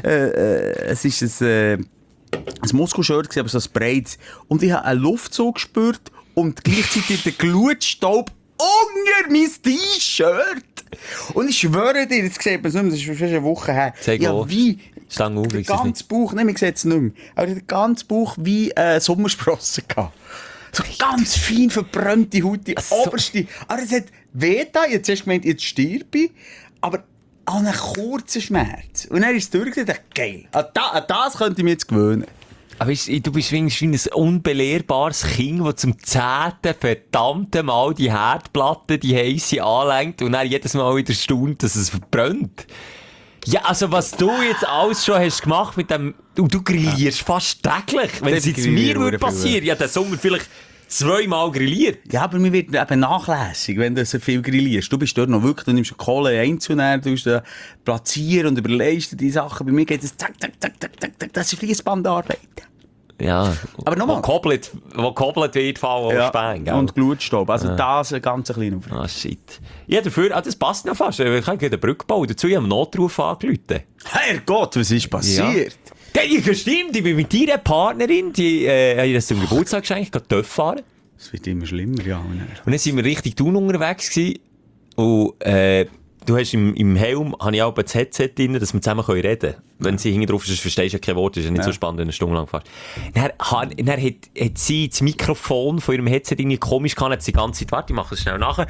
es ist ein Muskelshirt gewesen, aber so ein breites. Und ich habe einen Luftzug gespürt und gleichzeitig den Glutstaub unter mein T-Shirt. Und ich schwöre dir, jetzt sieht man es nicht mehr, das ist fast eine Woche her. Zeig ja, auf. wie Stang auf, der ich seh's ganze Bauch, nein, man sieht es nicht mehr, aber der ganze Bauch wie Sommersprossen gehabt. So ganz fein verbrannte Haut, die oberste. Aber es hat weh da, jetzt hast du gemeint, jetzt stirb ich, aber an einen kurzen Schmerz. Und dann ist es durchgegangen, ich dachte, geil, an das könnte ich mich jetzt gewöhnen. Aber du bist wie ein unbelehrbares Kind, das zum 10. verdammten Mal die Herdplatte, die heisse anlenkt und dann jedes Mal wieder staunt, dass es verbrennt. Ja, also was du jetzt alles schon hast gemacht mit dem, du grillierst fast täglich. Wenn es jetzt mir würde passieren, ja, den Sommer vielleicht 2-mal grilliert. Ja, aber mir wird eben nachlässig, wenn du so viel grillierst. Du bist dort noch wirklich, du nimmst Kohle einzunehmen, du musst platzieren und überlegst dir die Sachen. Bei mir geht es zack, zack, zack, zack, zack, zack. Das ist Fließbandarbeit. Ja, aber nochmal. Wo gekoppelt wird, fallen auch Späne, gell? Und Glutstaub. Also das ein ganz kleiner Aufwand. Ah, shit. Ja, dafür, das passt noch fast. Ich kann eine Brücke bauen. Dazu haben wir einen Notruf angerufen. Herrgott, was ist passiert? Ja, stimmt, ich bin mit deiner Partnerin, die ihr das zum Geburtstag geschenkt, gerade TÜV fahren. Es wird immer schlimmer, ja. Und dann sind wir richtig Thun unterwegs gewesen. Und du hast im Helm, habe ich auch das Headset drin, dass wir zusammen reden können. Wenn sie hinten drauf ist, verstehst du ja kein Wort, das ist ja nicht so spannend, wenn du eine Stunde lang fährst. Dann hat sie das Mikrofon von ihrem Headset irgendwie komisch gehabt, hat sie die ganze Zeit, warte, ich mache es schnell nachher.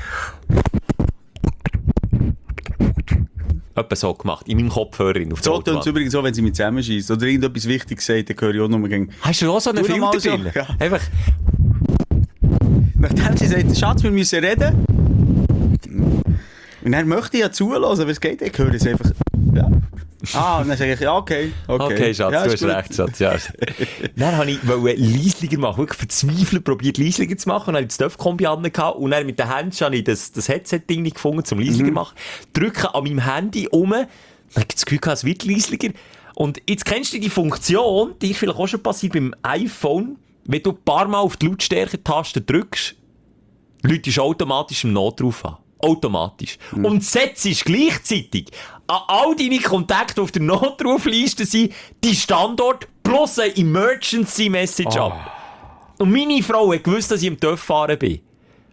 Etwa so gemacht, in meinem Kopfhörer auf so tut es übrigens so, wenn sie mit zusammenschießt oder irgendetwas Wichtiges sagt, dann höre ich auch nur gegen. Hast du auch so einen Filter drin? So, ja. Einfach. Nachdem sie sagt, Schatz, wir müssen reden. Und dann möchte ich ja zuhören, aber es geht, ich höre es einfach. Ja. Und dann sage ich, ja, okay. Okay, Schatz, ja, du hast recht, Schatz. Ja. Dann wollte ich leislicher machen, wirklich verzweifelt probiert, leisliger zu machen. Und dann hatte ich das Döff-Kombi an und dann mit den Händen habe ich das Headset-Ding nicht gefunden, zum leislicher zu machen. Drücke an meinem Handy dann habe ich das Gefühl, es wird leislicher. Und jetzt kennst du die Funktion, die ist vielleicht auch schon passiert beim iPhone, wenn du ein paar Mal auf die Lautstärke-Taste drückst, läutest du automatisch im Notruf an. Automatisch. Und setzt gleichzeitig an all deine Kontakte, die auf der Notrufliste sind, die Standort plus eine Emergency Message ab. Und meine Frau hat gewusst, dass ich im TÜV fahren bin.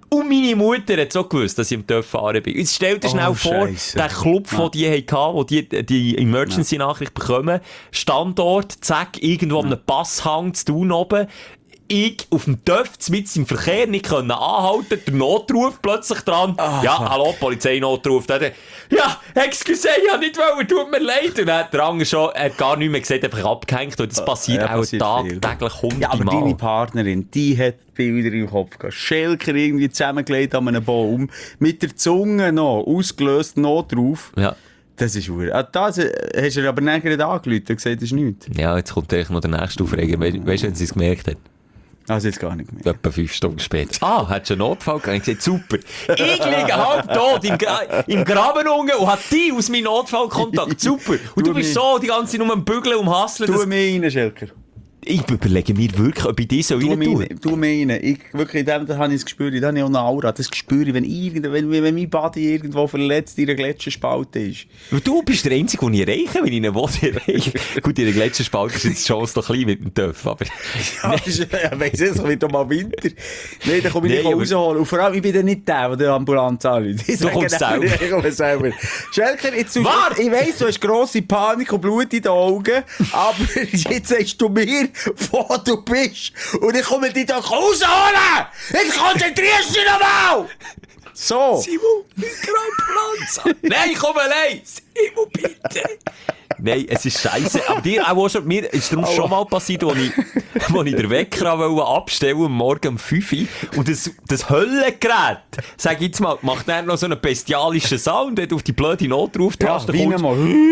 Und meine Mutter hat so gewusst, dass ich im TÜV fahren bin. Jetzt stell dir schnell vor, Scheisse. der Club, den die hatten, wo die Emergency-Nachricht bekommen, Standort, zack, irgendwo an einem Passhang zu tun oben, ich auf dem TÜV mit im Verkehr nicht können anhalten, der Notruf plötzlich dran. Ja, hallo, Polizeinotruf. Ja, excuse, ich hab nicht wollen, tut mir leid. Und dann hat der andere schon gar nichts mehr gesagt, einfach abgehängt. Und das passiert auch passiert tagtäglich Ja, hundertmal. aber deine Partnerin, die hat Bilder im Kopf gehabt. Schelker irgendwie zusammengelegt an einem Baum, mit der Zunge noch, ausgelöst, Notruf. Ja. Das ist verdammt. Das hast du aber nachher nicht angerufen und gesagt, das ist nichts. Ja, jetzt kommt eigentlich noch der nächste Aufreger. Weißt du, wenn sie es gemerkt hat? Also jetzt gar nicht mehr. Etwa 5 Stunden später. Hat schon einen Notfall gehabt? Ich gesagt, super. Ich liege halb tot im Graben unten und hat die aus meinem Notfallkontakt. Super. Und du bist so die ganze Zeit nur am Bügeln und Hasseln. Tu mir rein, Schelker. Ich überlege mir wirklich, ob ich das so rein tue. Tu mir rein. Ich, wirklich, in dem habe ich das Gespür, da habe ich auch eine Aura. Das Gespür, wenn mein Body irgendwo verletzt in einer Gletscherspalte ist. Du bist der Einzige, den ich erreiche, wenn ich ihn erreiche. Gut, in der Gletscherspalte ist jetzt die Chance noch klein mit dem TÜV, aber... Ja, weiss es wird doch mal Winter. Nein, dann komme ich nicht rausholen. Und vor allem, ich bin dann nicht der die Ambulanz anruft. Du kommst selber. Ich komme selber. Schelker, jetzt, ich weiss, du hast grosse Panik und Blut in den Augen, aber jetzt sagst du mir, wo du bist. Und ich komme dich doch rausholen! Jetzt konzentrierst du dich nochmal! So. Simon, Mikroambulanz! Nein, komm allein! Simon, bitte! Nein, es ist scheisse. Aber dir auch schon, mir ist darum schon mal passiert, wo ich den Wecker abstellen wollte, morgen um 5 Uhr. Und das Höllengerät, sag ich jetzt mal, macht dann noch so einen bestialischen Sound, der auf die blöde Notruftaste wie kommt. mal.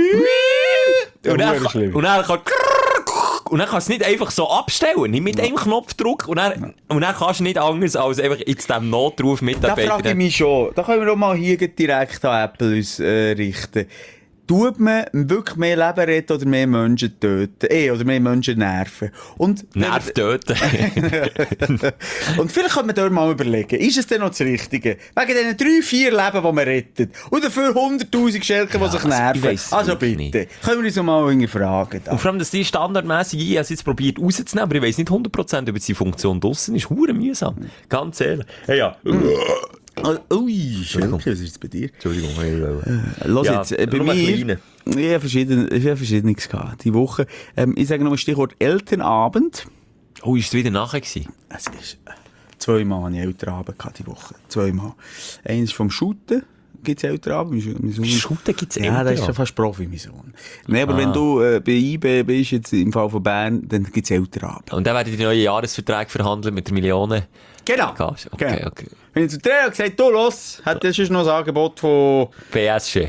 Und dann kannst du es nicht einfach so abstellen. Nicht mit einem Knopfdruck. Und dann kannst du nicht anders als einfach jetzt dem Notruf Mitarbeiter. Da frage ich mich schon. Da können wir doch mal hier direkt an Apple uns richten. Tut man wirklich mehr Leben retten oder mehr Menschen töten? Oder mehr Menschen nerven? Und Nerv töten. Und vielleicht könnte man dort mal überlegen, ist es denn noch das Richtige? Wegen diesen 3-4 Leben, die man rettet. Und dafür 100'000 Schelker, die sich nerven. Also bitte. Nicht. Können wir uns noch mal irgendwie fragen. Und vor allem, dass die standardmäßig ich habe es jetzt probiert rauszunehmen, aber ich weiss nicht 100% ob die Funktion draussen ist. Hure mühsam. Ganz ehrlich. Hey, ja. Ui, Schelker, was ist jetzt bei dir? Entschuldigung. Los Ja, jetzt, bei nur ein mir, kleiner. ich habe Verschiedenes gehabt, die Woche. Ich sage noch ein Stichwort Elternabend. Oh, ist es wieder nachher gewesen? Es ist 2-mal habe ich Elternabend gehabt, die Woche. 2-mal. Eins vom Shooten. Gibt es Elternabend? Shooten gibt's Ja, das ist Elternabend? schon fast Profi, mein Sohn. Nein, aber wenn du bei IB bist, jetzt im Fall von Bern, dann gibt es Elternabend. Und dann werden die neuen Jahresverträge verhandelt mit der Millionen. Genau. Gage. Genau. Okay. Wenn ich zu Trainer gesagt du los, hat das schon noch ein Angebot von... PSG.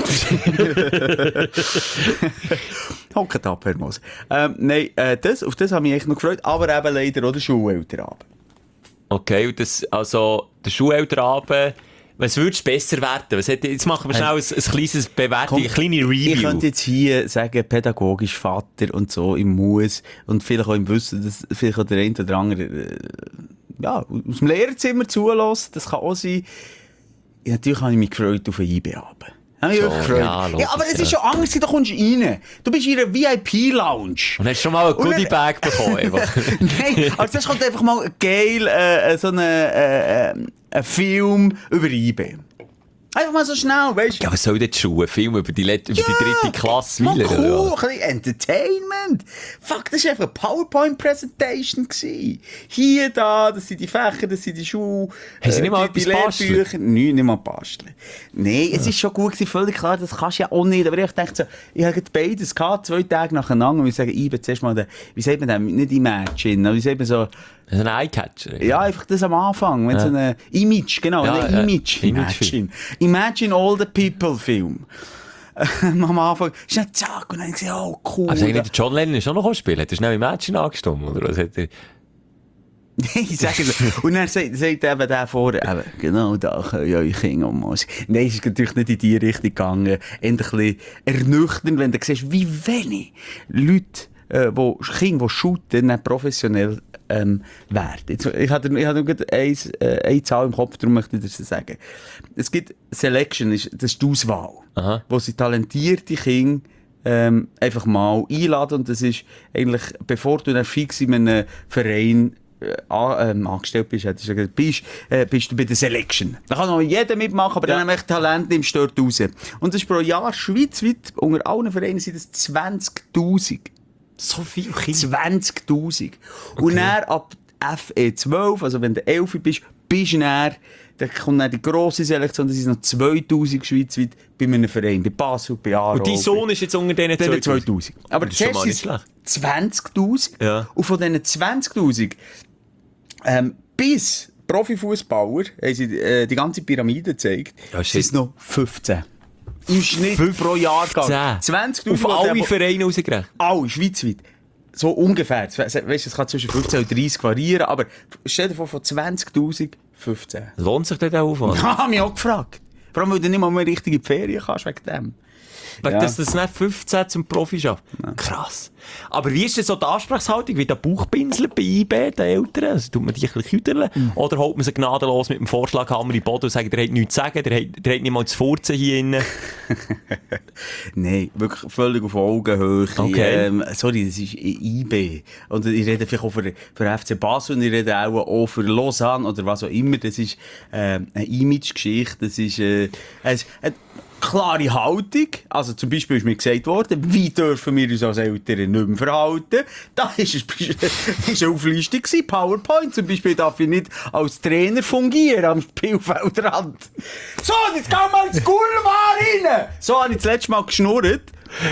Hocken ab, Herr Moos. Nein, auf das habe ich mich echt noch gefreut, aber eben leider auch der Schulelternabend. Okay, und das, also, der Schulelternabend, was würdest du besser werden? Jetzt machen wir schnell ein kleines Bewertung, eine kleine Review. Ich könnte jetzt hier sagen, pädagogisch Vater und so im Muss und vielleicht auch im Wissen, dass vielleicht auch der eine oder andere aus dem Lehrerzimmer zulässt. Das kann auch sein. Ja, natürlich habe ich mich gefreut auf einen IB-Abend. Habe ich So, wirklich gefreut. ja, logisch, Aber es ist schon Angst, da kommst du rein. Du bist in einer VIP-Lounge. Und hast schon mal ein Goodie-Bag bekommen? Nein, also das kommt einfach mal geil, so ein Film über IB. Einfach mal so schnell, weißt du? Ja, was soll denn die Schule? Film über die dritte Klasse? Mal Wieler, cool, oder? ein bisschen Entertainment. Fuck, das war einfach eine PowerPoint-Presentation. Hier, da, das sind die Fächer, das sind die Schuhe. Haben Sie nicht mal die etwas basteln? Lehrbücher. Nein, nicht mal basteln. Nein, es ist schon gut gewesen, völlig klar, das kannst du ja auch nicht. Aber ich dachte so, ich habe beides gehabt, 2 Tage nacheinander. Und ich sage, ich zuerst mal, wie sagt man das? Nicht Imagine, aber wie sagt man so? Das ist ein Eyecatcher. Ja, einfach das am Anfang, wenn so eine Image, genau, Ja, eine Image. Imagine all the people Film. Am Anfang, schnell zack, und dann habe ich gesagt, oh cool. Aber sagen nicht, John Lennon ist schon noch spielen? Hat er schnell Imagine angestimmt, oder was hat er? Ich sage es. Und dann sagt eben der vorne, genau da können ja eure Kinder auch mal sein. Nein, es ist natürlich nicht in die Richtung gegangen. Endlich ein bisschen ernüchternd, wenn du siehst, wie wenig Leute, Kinder, die shooten, nicht professionell werden. Jetzt, ich hatte nur eine Zahl im Kopf, darum möchte ich das sagen. Es gibt Selection, das ist die Auswahl, wo sie talentierte Kinder einfach mal einladen, und das ist eigentlich, bevor du dann fix in einem Verein angestellt bist, hättest du gesagt, bist du bei der Selection. Da kann noch jeder mitmachen, aber dann nämlich Talent nimmst du dort raus. Und das ist pro Jahr schweizweit, unter allen Vereinen sind das 20'000. So viel Kinder. 20'000. Und dann ab FE12, also wenn du 11 bist du dann, dann kommt dann die grosse Selektion, das sind noch 2'000 schweizweit bei einem Verein, bei Basel, bei Aarau. Und dein Sohn ist jetzt unter diesen 2'000. Aber das ist schon mal nicht sind schlecht. 20'000. Ja. Und von diesen 20'000 bis Profifußballer haben sie die ganze Pyramide gezeigt, Ja, sind es noch 15. Im Schnitt pro Jahr gegangen. 20'000. Auf alle Vereine rausgerechnet. Alle, schweizweit. So ungefähr. Weißt du, es kann zwischen 15 und 30 variieren, aber stell dir vor, von 20'000, 15. Lohnt sich der Aufwand? Ja, hab mich auch gefragt. Vor allem, weil du nicht mal mehr richtig in die Ferien kannst wegen dem. Weil Ja. das nicht 15 zum Profi schafft. Krass. Aber wie ist denn so die Ansprechhaltung? Wie der Bauchpinsel bei IB, den Eltern? Also, tut man die ein bisschen küdeln? Oder holt man sie gnadenlos mit dem Vorschlaghammer in den Boden und sagt, der hat nichts zu sagen, der hat nicht mal zu furzen hier innen? Nein, wirklich völlig auf Augenhöhe. Okay. Sorry, das ist IB. Und ich rede vielleicht auch für FC Basel und ich rede auch für Lausanne oder was auch immer. Das ist eine Image-Geschichte. Das ist eine klare Haltung. Also zum Beispiel ist mir gesagt worden, wie dürfen wir uns als Eltern nicht mehr verhalten. Da ist eine Auflistung gewesen. PowerPoint zum Beispiel darf ich nicht als Trainer fungieren am Spielfeldrand. So, jetzt gehen wir ins Gulvar rein. So habe ich das letzte Mal geschnurrt.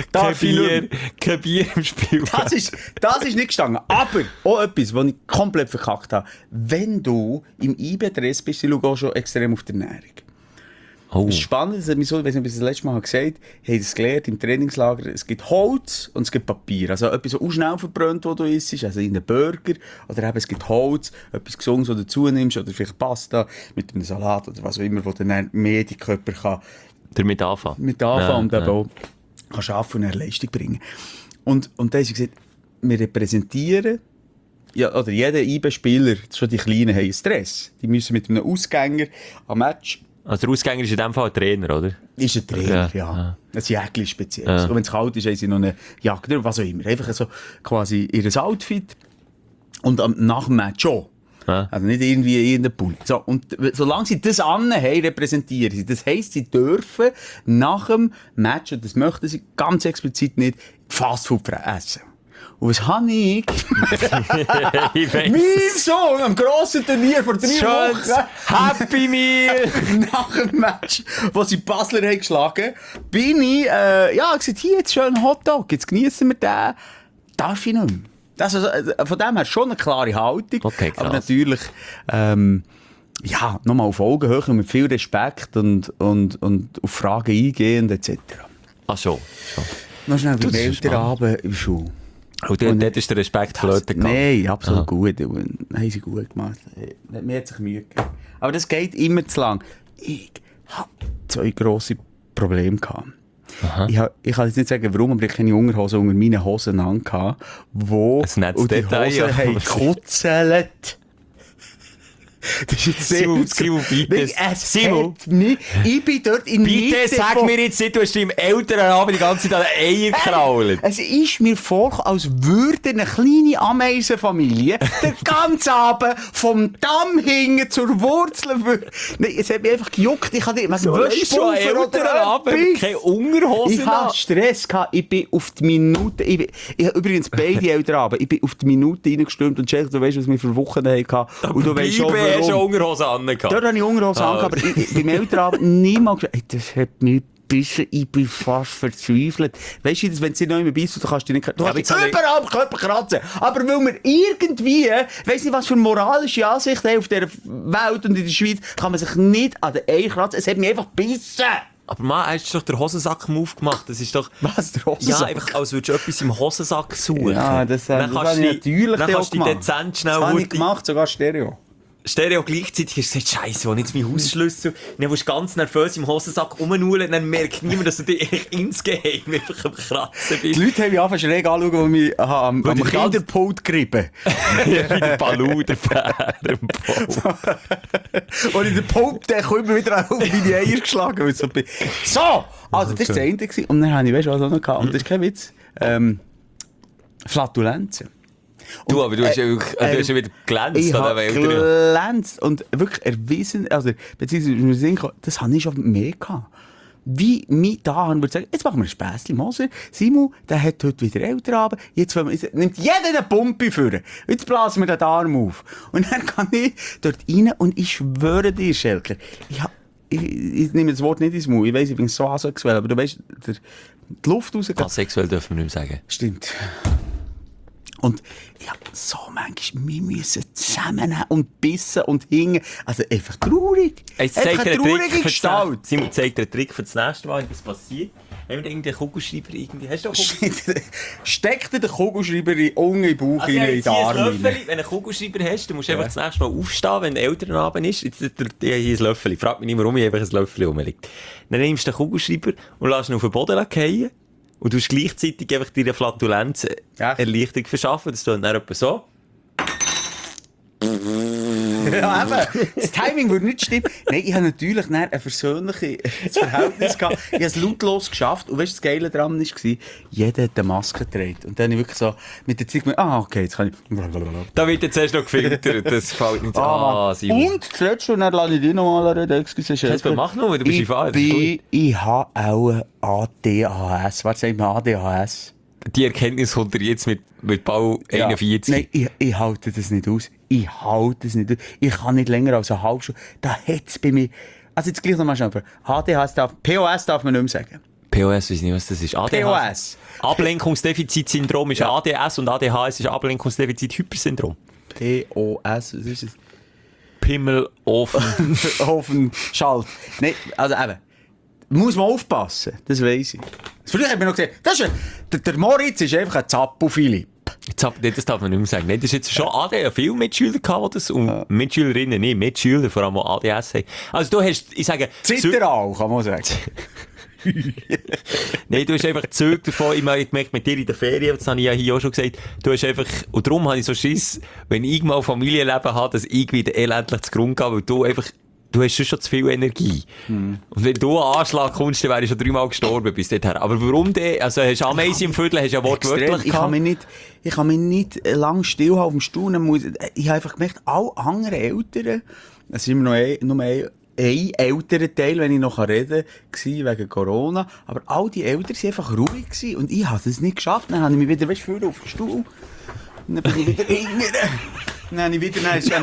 Kein Bier im Spiel. Das ist nicht gestanden. Aber auch etwas, was ich komplett verkackt habe. Wenn du im IB-Dress bist, ich schaue auch schon extrem auf die Ernährung. Oh. Das ist spannend, das hat mich so, ich weiss nicht, ob ich das letzte Mal gesagt habe, ich habe das gelernt im Trainingslager, es gibt Holz und es gibt Papier. Also etwas so schnell verbrannt, was du isst, also in einem Burger, oder eben es gibt Holz, etwas Gesundes, was du dazu nimmst, oder vielleicht Pasta mit einem Salat oder was auch immer, wo dann mehr die Körper kann Damit anfangen. und eben auch kann arbeiten und eine Leistung bringen. Und da haben sie gesagt, wir repräsentieren, ja, oder jeder IB-Spieler, schon die Kleinen, haben Stress. Die müssen mit einem Ausgänger am Match. Also der Ausgänger ist in dem Fall ein Trainer, oder? Ist ein Trainer, Ja. ja. Das ist Jäckchen Spezielles. Ja. Und wenn es kalt ist, haben sie noch eine Jacke oder was auch immer. Einfach so quasi ihr Outfit. Und nach dem Match schon. Ja. Also nicht irgendwie in irgendeinem Pulli. So, und solange sie das haben, repräsentieren sie. Das heisst, sie dürfen nach dem Match, und das möchten sie ganz explizit nicht, Fastfood essen. Und was habe ich? Ich weiss. Mein Sohn am grossen Turnier vor 3 Wochen. Happy Meal! Nach dem Match, wo sie die Basler haben geschlagen, bin ich, gesagt, hier jetzt schön Hotdog, jetzt genießen wir den. Darf ich nicht mehr. Das ist, von dem her schon eine klare Haltung. Okay, krass. Aber natürlich, nochmal auf Augenhöhe und mit viel Respekt und auf Fragen eingehend etc. Ach schon. Noch schnell beim Das ist Elternabend im Schule. Und dort ist der Respekt flöten gegangen. Nein, absolut gut. Haben sie gut gemacht. Mir hat sich Mühe gegeben. Aber das geht immer zu lang. Ich hatte 2 grosse Probleme gehabt. Ich kann jetzt nicht sagen, warum, aber ich hatte keine Unterhosen unter meinen Hosen an, wo Ein nettes und die Detail, Hosen ja. haben gekutzelt. Das ist jetzt sehr... Simon, bitte. Simon. Ich bin dort in Bitte Mitte sag von- mir jetzt nicht, du hast im Elternabend die ganze Zeit an den Eier gekrault. Es ist mir vor, als würde eine kleine Ameisenfamilie den ganzen Abend vom Damm hingen zur Wurzel. Nein, es hat mich einfach gejuckt. Ich hatte So ist schon ein Elternabend, keine Unterhosen Ich hatte an. Stress gehabt. Ich bin auf die Minute, ich habe übrigens beide Elternabend, ich bin auf die Minute reingestürmt und Jack, du weißt, was wir für Wochen hatten. Und du weißt schon, Beibe hast du warum. Unterhosen an. Dort habe ich Unterhosen an, aber beim Elternabend niemals gesagt, das hat mich gebissen, ich bin fast verzweifelt. Weißt du, wenn sie nicht mehr beißt, dann kannst du nicht... Du Aber kannst jetzt überall am Körper kratzen. Aber weil wir irgendwie, weiss nicht, was für moralische Ansicht haben auf dieser Welt und in der Schweiz, kann man sich nicht an den Eier kratzen. Es hat mich einfach gebissen. Aber Mann, hast du doch den Hosensack-Move gemacht. Das ist doch... Was, der Ja, Hosensack? einfach als würdest du etwas im Hosensack suchen. Ja, das Dann habe kannst ich du natürlich Dann kannst du auch die gemacht. dezent schnell Das habe ich Hurti- gemacht, sogar Stereo. Stereo gleichzeitig hast du gesagt, Scheiße, wo jetzt mein Hausschlüssel? Dann wirst du ganz nervös im Hosensack rumnudeln, dann merkt niemand, dass du dich insgeheim einfach am Kratzen Die bist. Leute haben mich einfach schräg angeschaut, als ich mich am die ganze- Kinderpult gerieben Wie der Balu, der Bär im Bau. Und in der Pultdecke immer wieder auf meine Eier geschlagen. Weil ich so bin. So! Also, das war das eine gewesen. Und dann habe ich, weißt du, was auch noch gehabt. Und das ist kein Witz. Flatulenzen. Du, aber du hast ja wirklich, du hast ja wieder glänzt Ich an der habe Welt. Ja. glänzt und wirklich erwiesen, also, beziehungsweise, mir Sinn kam, das habe ich schon mehr gehabt. Wie mein Tag würde sagen, jetzt machen wir ein Späßchen, Moser. Simon, der hat heute wieder Elternabend. Jetzt nimmt jeder eine Pumpe vor. Jetzt blasen wir den Arm auf. Und dann kann ich dort rein und ich schwöre dir, Schelker, ich nehme das Wort nicht ins Mund. Ich weiss, ich bin so asexuell, aber du weißt, die Luft rausgeht. Asexuell dürfen wir nicht mehr sagen. Stimmt. Und ich habe so manchmal, wir müssen zusammennehmen und bissen und hingen. Also einfach traurig. Jetzt Einfach zeigt eine dir einen traurige Trick Gestalt. Simon zeigt dir einen Trick für das nächste Mal, wenn das passiert. Haben wir irgendeinen Kugelschreiber irgendwie? Hast du einen Kugelschreiber? Steck dir den Kugelschreiber unten in den Bauch Also, in den Arm rein. Wenn du einen Kugelschreiber hast, dann musst du einfach das nächste Mal aufstehen, wenn der Elternabend ist. Jetzt, ich habe hier ein Löffel. Frag mich nicht, warum ich einfach ein Löffel rumliegt. Dann nimmst du den Kugelschreiber und lässt ihn auf den Boden fallen. Und du hast gleichzeitig einfach deine Flatulenz Erleichterung verschaffen. Das tut dann etwa so. Ja, eben. Das Timing würde nicht stimmen. Nein, ich habe natürlich ein versöhnliches Verhältnis gehabt. Ich habe es lautlos geschafft. Und weißt du, das Geile daran war, jeder hat eine Maske getragen. Und dann habe ich wirklich so mit der Zeit gemerkt, okay, jetzt kann ich... Da wird jetzt erst noch gefiltert. Das fällt nicht so. Simon. Und zuletzt, und dann lasse ich dich noch mal reden, excuse, Scheiße, mach noch, du bist in Fahrt. Ich habe auch ADHS. Was sagt man ADHS? Die Erkenntnis kommt dir jetzt mit Bau 41. Nein, ich halte das nicht aus. Ich kann nicht länger als eine halbe Stunde. Da hat es bei mir... Also jetzt gleich nochmal schnell. POS darf man nicht mehr sagen. POS, weiß nicht, was das ist. POS. Ablenkungsdefizitsyndrom ist ADS und ADHS ist Ablenkungsdefizit-Hypersyndrom. POS, was ist das? Pimmelofen. Ofen, Schalt. Nein, also eben. Muss man aufpassen, das weiss ich. Früher hat man noch gesagt, der Moritz ist einfach ein Zappo-Philipp. Das darf man nicht mehr sagen. Nein, das ist jetzt schon ADHS. Viele Mitschüler gehabt, das, und Mitschülerinnen nicht. Mitschüler, vor allem auch ADHS haben. Also du hast, ich sage... Zitteral, kann man sagen. Nein, du hast einfach Züge davon. Ich habe gemerkt, mit dir in der Ferien, das habe ich ja hier auch schon gesagt, du hast einfach, und darum habe ich so Schiss, wenn ich mal Familienleben habe, dass ich wieder elendlich zu Grund gehe, weil du hast schon zu viel Energie. Und wenn du einen Anschlag kommst, dann wäre ich schon 3-mal gestorben bis dorthin. Aber warum denn? Also hast du Ameisen im Viertel, hast du ja wortwörtlich Ich kann mich nicht lang stillhalten auf dem Stuhl. Ich habe einfach gemerkt, alle anderen Eltern, es ist immer noch nur ein älterer Teil, wenn ich noch reden kann, wegen Corona. Aber all die Eltern waren einfach ruhig gewesen. Und ich habe es nicht geschafft. Dann habe ich mich wieder vorne auf den Stuhl. Dann bin ich wieder dann habe ich wieder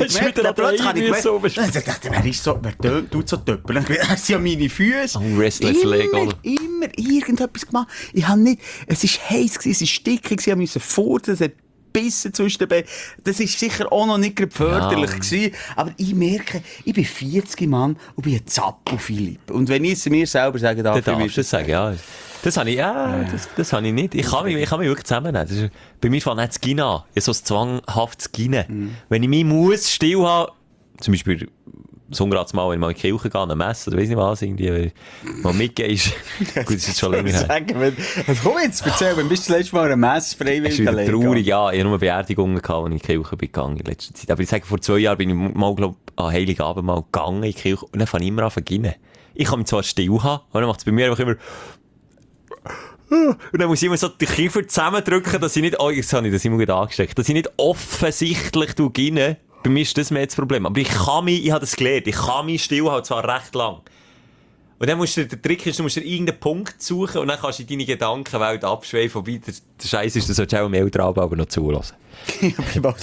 wer tut so töppeln? Das sind ja meine Füße. Restless Leg, oder? Immer irgendetwas gemacht. Ich habe nicht, es war heiß gewesen, es war stickig gewesen, ich musste fort, es hat Bissen zwischen den Beinen. Das war sicher auch noch nicht förderlich gewesen. Aber ich merke, ich bin 40 Mann und bin ein Zappo, Philipp. Und wenn ich es mir selber sagen darf, dann darfst du das sagen, ja. Das habe ich, das habe ich nicht. Ich kann mich wirklich zusammennehmen. Bei mir fängt nicht das Gine an. Ich habe so ein zwanghaftes Gine. Wenn ich mich muss still haben, zum Beispiel, so gerade mal, wenn ich mal in die Kirche gehe, eine Messe oder weiss nicht was, irgendwie, mal mitgehst. Gut, das ist schon länger her. Komm jetzt, erzähl, wenn bist du das letzte Mal eine Messe freiwillig? Das ist wieder traurig, ja. Ich habe nur Beerdigungen gehabt, als ich in die Kirche bin gegangen in letzter Zeit. Aber ich sage, vor 2 Jahren bin ich mal, glaube ich, an Heiligabend mal gegangen in die Kirche und dann fange ich immer an zu gehen. Ich kann mich zwar still haben, aber dann macht es bei mir einfach immer... Und dann muss ich immer so die Kiefer zusammendrücken, dass ich nicht... Oh, jetzt habe ich das immer gut angesteckt. Dass ich nicht offensichtlich gehen. Bei mir ist das mehr das Problem. Aber ich habe das gelernt. Ich kann mich stillhalten, zwar recht lang. Und dann musst du, der Trick ist, du musst dir irgendeinen Punkt suchen und dann kannst du in deine Gedankenwelt abschweifen. Wobei der Scheiß ist, du solltest auch im Elternabend aber noch zulassen. Ich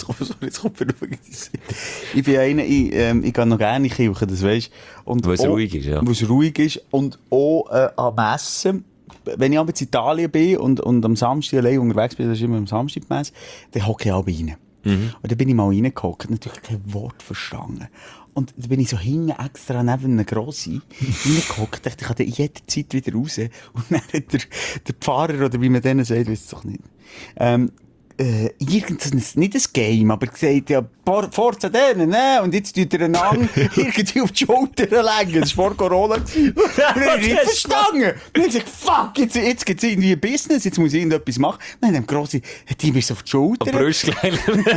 bin einer, ich gehe noch gerne in die Kirche, das weisst du. Weil es ruhig ist, ja. Weil es ruhig ist. Und auch am Messen. Wenn ich aber in Italien bin und am Samstag allein unterwegs bin, das ist immer am Samstag die Messe, dann hocke ich auch rein. Und dann bin ich mal reingehockt, natürlich kein Wort verstanden. Und dann bin ich so hinten extra neben einer Grossi reingehockt, dachte ich kann jederzeit wieder raus. Und dann hat der Pfarrer, oder wie man denen sagt, weiss ich doch nicht, nicht ein Game, aber gesagt, ja, Forza denen, ne? Und jetzt tut er einander irgendwie auf die Schulter legen. Das war vor Corona. Und dann habe ich nicht verstanden. Und dann habe ich gesagt, fuck, jetzt gibt es irgendwie ein Business, jetzt muss ich irgendetwas machen. Dann haben Grossi, die mir so auf die Schulter. Brüstlein.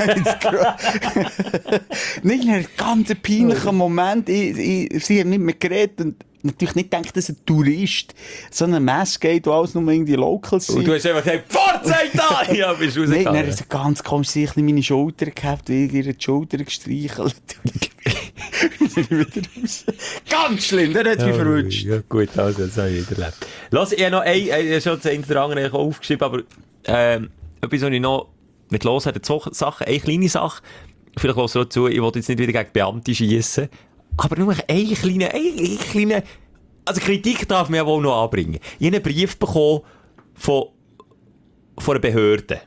Nicht in einem ganz peinlichen Moment. Sie haben nicht mehr geredet und natürlich nicht gedacht, dass ein Tourist so eine Messe geht, wo alles nur irgendwie Locals sind. Und du hast einfach gesagt, Forza! Gott sei Dank! Ja, bist du Nein, rausgegangen. dann hat er ganz komisch sich meine Schulter gehabt, wie ihre Schulter gestreichelt. Dann bin ich wieder raus. Ganz schlimm, der hat mich verwünscht. Ja, gut, also, das habe ich wieder erlebt. Lass, ich habe noch schon das eine oder andere aufgeschrieben, aber etwas, was ich noch mit los hatte, zwei Sachen, eine kleine Sache, vielleicht hörst du auch zu, ich wollte jetzt nicht wieder gegen Beamte schiessen, aber nur eine kleine, also Kritik darf man ja wohl noch anbringen. Ich habe einen Brief bekommen von einer Behörde.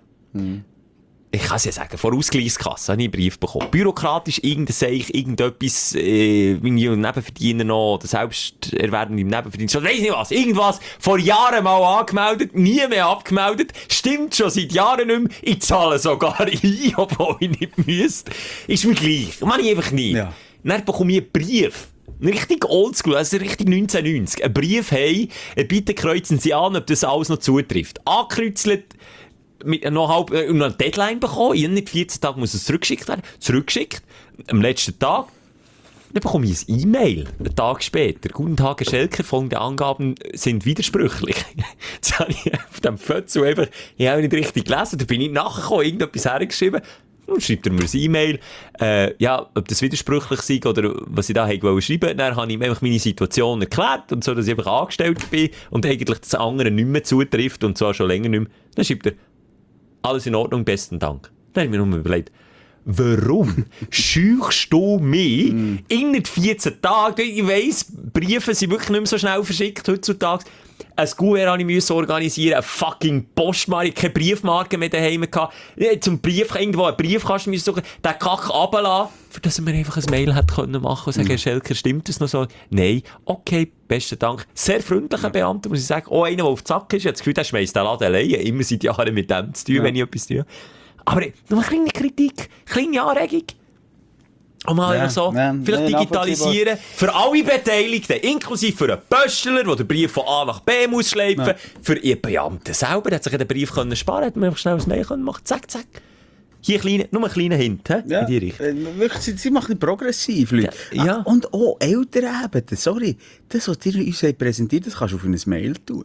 Ich kann es ja sagen, von der Ausgleichskasse habe ich einen Brief bekommen. Bürokratisch irgendetwas, irgendwie Nebenverdiener noch, oder Selbsterwerbende im Nebenverdienst, oder weiss nicht was, irgendwas, vor Jahren mal angemeldet, nie mehr abgemeldet, stimmt schon seit Jahren nicht mehr, ich zahle sogar ein, obwohl ich nicht müsste. Ist mir gleich, mache ich einfach nie. Ja. Dann bekomme ich einen Brief. Richtig oldschool, also richtig 1990. Ein Brief, hey, bitte kreuzen Sie an, ob das alles noch zutrifft. Angekreuzelt, mit noch eine Deadline bekommen, in nicht 14 Tagen muss es zurückgeschickt werden. Zurückgeschickt, am letzten Tag. Dann bekomme ich ein E-Mail, einen Tag später. Guten Tag, Herr Schelker, folgende Angaben sind widersprüchlich. Jetzt habe ich auf dem Foto einfach, ich habe nicht richtig gelesen, da bin ich nachgekommen, irgendetwas hergeschrieben. Dann schreibt er mir ein E-Mail, ja, ob das widersprüchlich sei oder was ich da wollte schreiben. Dann habe ich ihm einfach meine Situation erklärt und so, dass ich einfach angestellt bin und eigentlich das andere nicht mehr zutrifft und zwar schon länger nicht mehr. Dann schreibt er, alles in Ordnung, besten Dank. Dann habe ich mir nur überlegt, warum scheuchst du mich in 14 Tagen? Ich weiss, Briefe sind wirklich nicht mehr so schnell verschickt heutzutage. Ein Kuvert musste ich organisieren, eine fucking Postmarke, keine Briefmarke mehr daheim gehabt. Zum Brief, irgendwo einen Briefkasten müssen suchen, den Kack runterlassen, für das er mir einfach ein Mail hätte können machen und sagen, Herr Schelker, stimmt das noch so? Nein, okay, besten Dank. Sehr freundlicher Beamter, muss ich sagen. Auch einer, der auf den Sack ist. Ich habe das Gefühl, der schmeißt den Laden alleine. Immer seit Jahren mit dem zu tun, wenn ich etwas tue. Aber nur eine kleine Kritik, kleine Anregung. Und mal einfach so, vielleicht digitalisieren. Für alle Beteiligten, inklusive für einen Pöstler, der den Brief von A nach B muss schleifen. Ja. Für ihren Beamten selber, der hat sich den Brief können sparen, hätte man einfach schnell ein Mail können machen. Zack, zack. Hier nur ein kleiner Hint, in die Richtung. Wirklich, sie machen progressiv, Leute. Ja. Und auch Eltern eben, sorry, das, was ihr uns präsentiert, das kannst du auf ein Mail tun.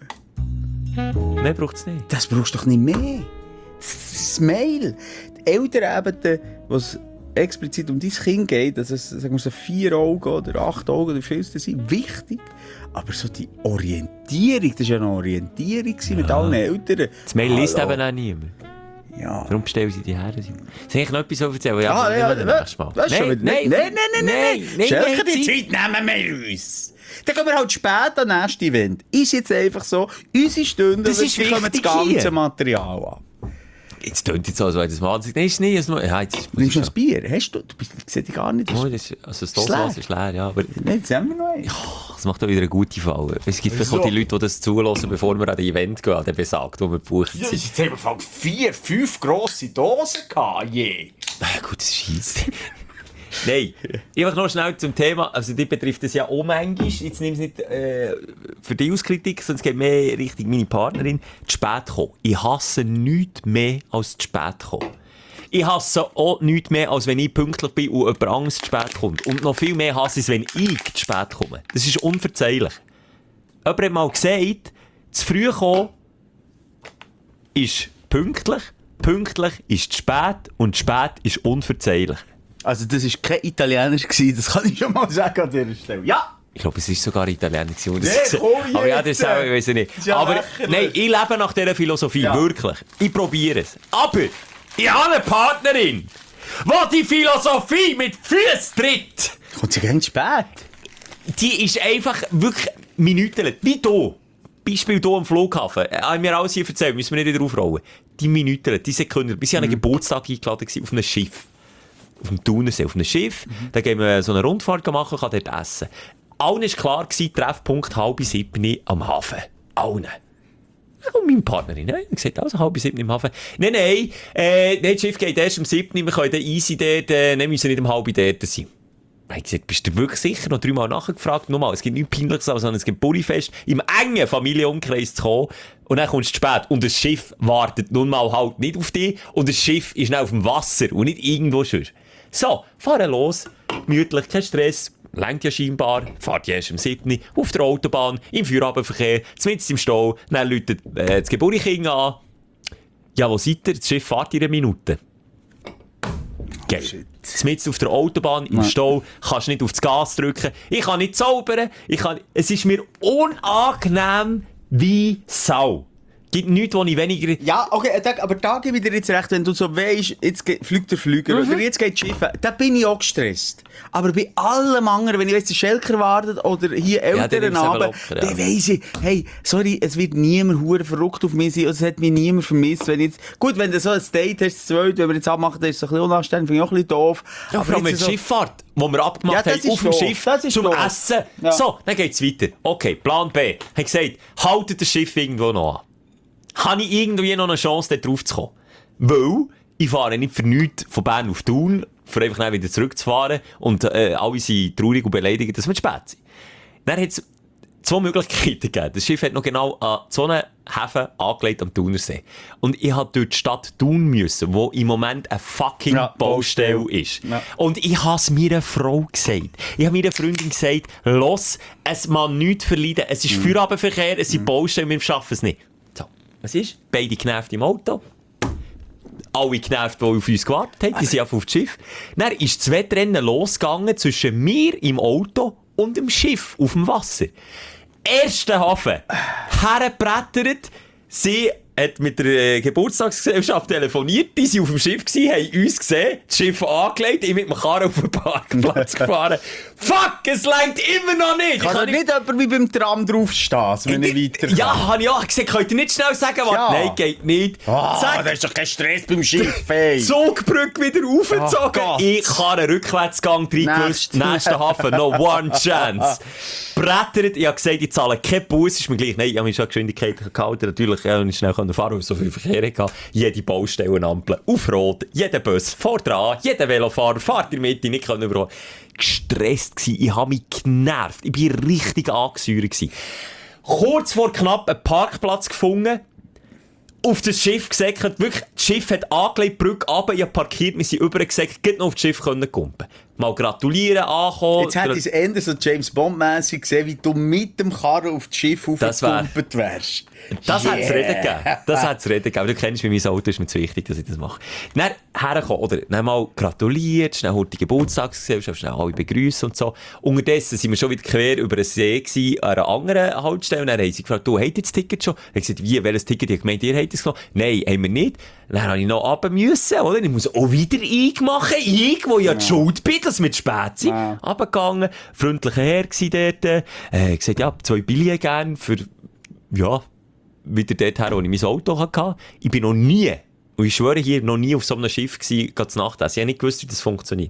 Mehr braucht es nicht. Das brauchst du doch nicht mehr. Das Mail. Die Eltern eben, was explizit um dein Kind geht, also sagen wir so 4 Augen oder 8 Augen oder wie viel es sind, wichtig. Aber so die Orientierung, das war ja eine Orientierung mit allen Eltern. Das Mail liest eben auch niemand. Ja. Warum bestellen sie die her? Soll ich noch etwas erzählen? Nächstes Mal. Nein. Schelker, die Zeit nehmen wir uns. Dann gehen wir halt spät an den nächsten Event. Ist jetzt einfach so, unsere Stunde, das ist wir kommen das ganze hier. Material an. Jetzt tönt es so, als wäre das mal. Nein, ist nicht. Ja, Nimmst du noch ein Bier? Hast du? Ich sehe dich gar nicht. Oh, das Dosenglas ist leer, ja. Aber nein, jetzt haben wir noch einen. Das macht auch wieder eine gute Fall. Es gibt vielleicht auch die Leute, die das zulassen, bevor wir an das Event gehen, an den besagt, wo wir gebucht sind. Ja, jetzt haben wir 4, 5 grosse Dosen gehabt, je. Gut, das scheisst. Nein, einfach noch schnell zum Thema. Also, die betrifft das ja auch manchmal. Jetzt nehme ich es nicht für die Auskritik, sondern es geht mehr Richtung meine Partnerin. Zu spät kommen. Ich hasse nichts mehr als zu spät kommen. Ich hasse auch nichts mehr, als wenn ich pünktlich bin und jemand anderes zu spät kommt. Und noch viel mehr hasse ich es, wenn ich zu spät komme. Das ist unverzeihlich. Jemand hat mal gesagt, zu früh kommen ist pünktlich, pünktlich ist zu spät und spät ist unverzeihlich. Also das war kein Italienisch, das kann ich schon mal sagen an dieser Stelle. Ja! Ich glaube, es war sogar Italienisch. Aber ja, das auch, ich weiß nicht. Ja, aber lächerlich. nein, ich lebe nach dieser Philosophie, Ja. wirklich. Ich probiere es. Aber ich habe eine Partnerin, die die Philosophie mit Füßen tritt. Kommt sie ganz spät? Die ist einfach wirklich Minuten. Wie du. Beispiel hier am Flughafen. Haben mir alles hier erzählt, müssen wir nicht wieder aufrollen. Die Minuten, die Sekunden. Bis ich an einen Geburtstag eingeladen war auf einem Schiff. Auf dem Thunersee, auf einem Schiff. Da gehen wir so eine Rundfahrt machen und kann dort essen. Allen war klar, Treffpunkt 6:30 am Hafen. Allen. Und meine Partnerin, ne? Ich gesagt, also 6:30 im Hafen. Nein, das Schiff geht erst um 7, wir können dann easy dort, wir müssen nicht um 6 dort sein. Ich habe gesagt, bist du wirklich sicher? Noch 3-mal nachgefragt. Nochmal, es gibt nichts Peinliches, sondern es gibt Bullifest, im engen Familienumkreis zu kommen. Und dann kommst du spät. Und das Schiff wartet nun mal halt nicht auf dich. Und das Schiff ist dann auf dem Wasser und nicht irgendwo schon. So, fahren los. Gemütlich, kein Stress. Lenkt ja scheinbar. Fahrt ja erst um 7 auf der Autobahn, im Feierabendverkehr, mitten im Stau. Dann läutet das Geburtskind an. Ja, wo seid ihr? Das Schiff fährt in einer Minute. Geil. Mitten auf der Autobahn, im Stau, kannst nicht auf das Gas drücken. Ich kann nicht zaubern. Es ist mir unangenehm wie Sau. Gibt nichts, wo ich weniger... Ja, okay, aber da gebe ich dir jetzt recht, wenn du so weisst, jetzt fliegt der Flüger oder jetzt geht das Schiff, da bin ich auch gestresst. Aber bei allem anderen, wenn ich weiss, der Schelker wartet oder hier älteren Abend, dann weiss ich, hey, sorry, es wird niemand hure verrückt auf mich sein, es hat mich niemand vermisst. Wenn jetzt, gut, wenn du so ein Date hast, wenn wir jetzt abmachen, dann ist es ein bisschen unanständig, finde ich auch ein bisschen doof. Ja, aber mit so Schifffahrt, wo wir abgemacht haben, auf dem Schiff, zum Essen. Ja. So, dann geht's weiter. Okay, Plan B. Ich habe gesagt, haltet das Schiff irgendwo noch an. Habe ich irgendwie noch eine Chance, dort drauf zu kommen? Weil ich fahre nicht für nichts von Bern auf Thun, für einfach dann wieder zurückzufahren und alle sind traurig und beleidigt, dass wir zu spät sind. Dann hat es 2 Möglichkeiten gegeben. Das Schiff hat noch genau an so einen Häfen angelegt am Thunersee. Und ich musste durch die Stadt Thun müssen, wo im Moment eine fucking Baustelle ist. Ja. Und ich habe es meiner Frau gesagt. Ich habe meiner Freundin gesagt, los, es man nichts verleiden, es ist Feierabendverkehr, es sind Baustellen, wir schaffen es nicht. Was ist? Beide genervt im Auto. Alle genervt, die auf uns gewartet haben. Die sind auf das Schiff. Dann ist das Wettrennen losgegangen zwischen mir im Auto und dem Schiff auf dem Wasser. Erster Hafen. Hergebrettert. Sie hat mit der Geburtstagsgesellschaft telefoniert. Die waren auf dem Schiff, haben uns gesehen, das Schiff angelegt, ich mit dem Karren auf den Parkplatz gefahren. Fuck, es reicht immer noch nicht! Kann nicht jemand wie beim Tram draufstehen, wenn ich weiter Ja, habe ich auch gesagt, könnt ihr nicht schnell sagen, was? Ja. Nein, geht nicht. Da ist doch kein Stress beim Schiff, ey. Zugbrücke wieder aufgezogen. Ich kann einen Rückwärtsgang reingewusst. Nächster Hafen, no one chance. Brettert, ich habe gesagt, ich zahle keinen Bus, ist mir gleich. Nein, ich habe mich schon Geschwindigkeit gehalten, natürlich, ja, und ich schnell fahren, weil so viel Verkehr hatte. Jede Baustellenampel auf Rot, jeder Bus vor dran, jeder Velofahrer fährt in der Mitte, nicht können überholen. Gestresst gsi, ich habe mich genervt, ich bin richtig angesäuert gsi. Kurz vor knapp einen Parkplatz gefunden, auf das Schiff gesäckert, wirklich, das Schiff hat angelegt, die Brücke runter, ich habe parkiert, wir sind übergesäckert, geht noch auf das Schiff können kumpen. Mal gratulieren, ankommen. Jetzt hätte ich es eher so James Bond-mässig gesehen, wie du mit dem Karren auf das Schiff aufgekumpelt wärst. Das hat es reden gegeben. Das hat es reden gegeben. Du kennst, wie mein Auto ist mir zu wichtig, dass ich das mache. Dann herkommen, oder dann mal gratuliert, schnell heute Geburtstagsgesellschaft, schnell alle begrüßen und so. Unterdessen sind wir schon wieder quer über den See gewesen, an einer anderen Haltestelle. Und dann haben sie gefragt, du, habt ihr das Ticket schon? Ich habe gesagt, wie, welches Ticket? Ich habe gemeint, ihr habt es genommen. Nein, haben wir nicht. Dann habe ich noch runter müssen, oder? Ich muss auch wieder machen. Ich, wo ja die Schuld bin, dass wir zu spät sind. Ja. Runtergegangen, freundlicher Herr gsi dort. Gesagt, ja, 2 Billionen gern für, ja, wieder dorthin, wo ich mein Auto hatte. Ich bin noch nie, und ich schwöre hier, noch nie auf so einem Schiff gewesen, zu Nacht. Ich habe nicht gewusst, wie das funktioniert.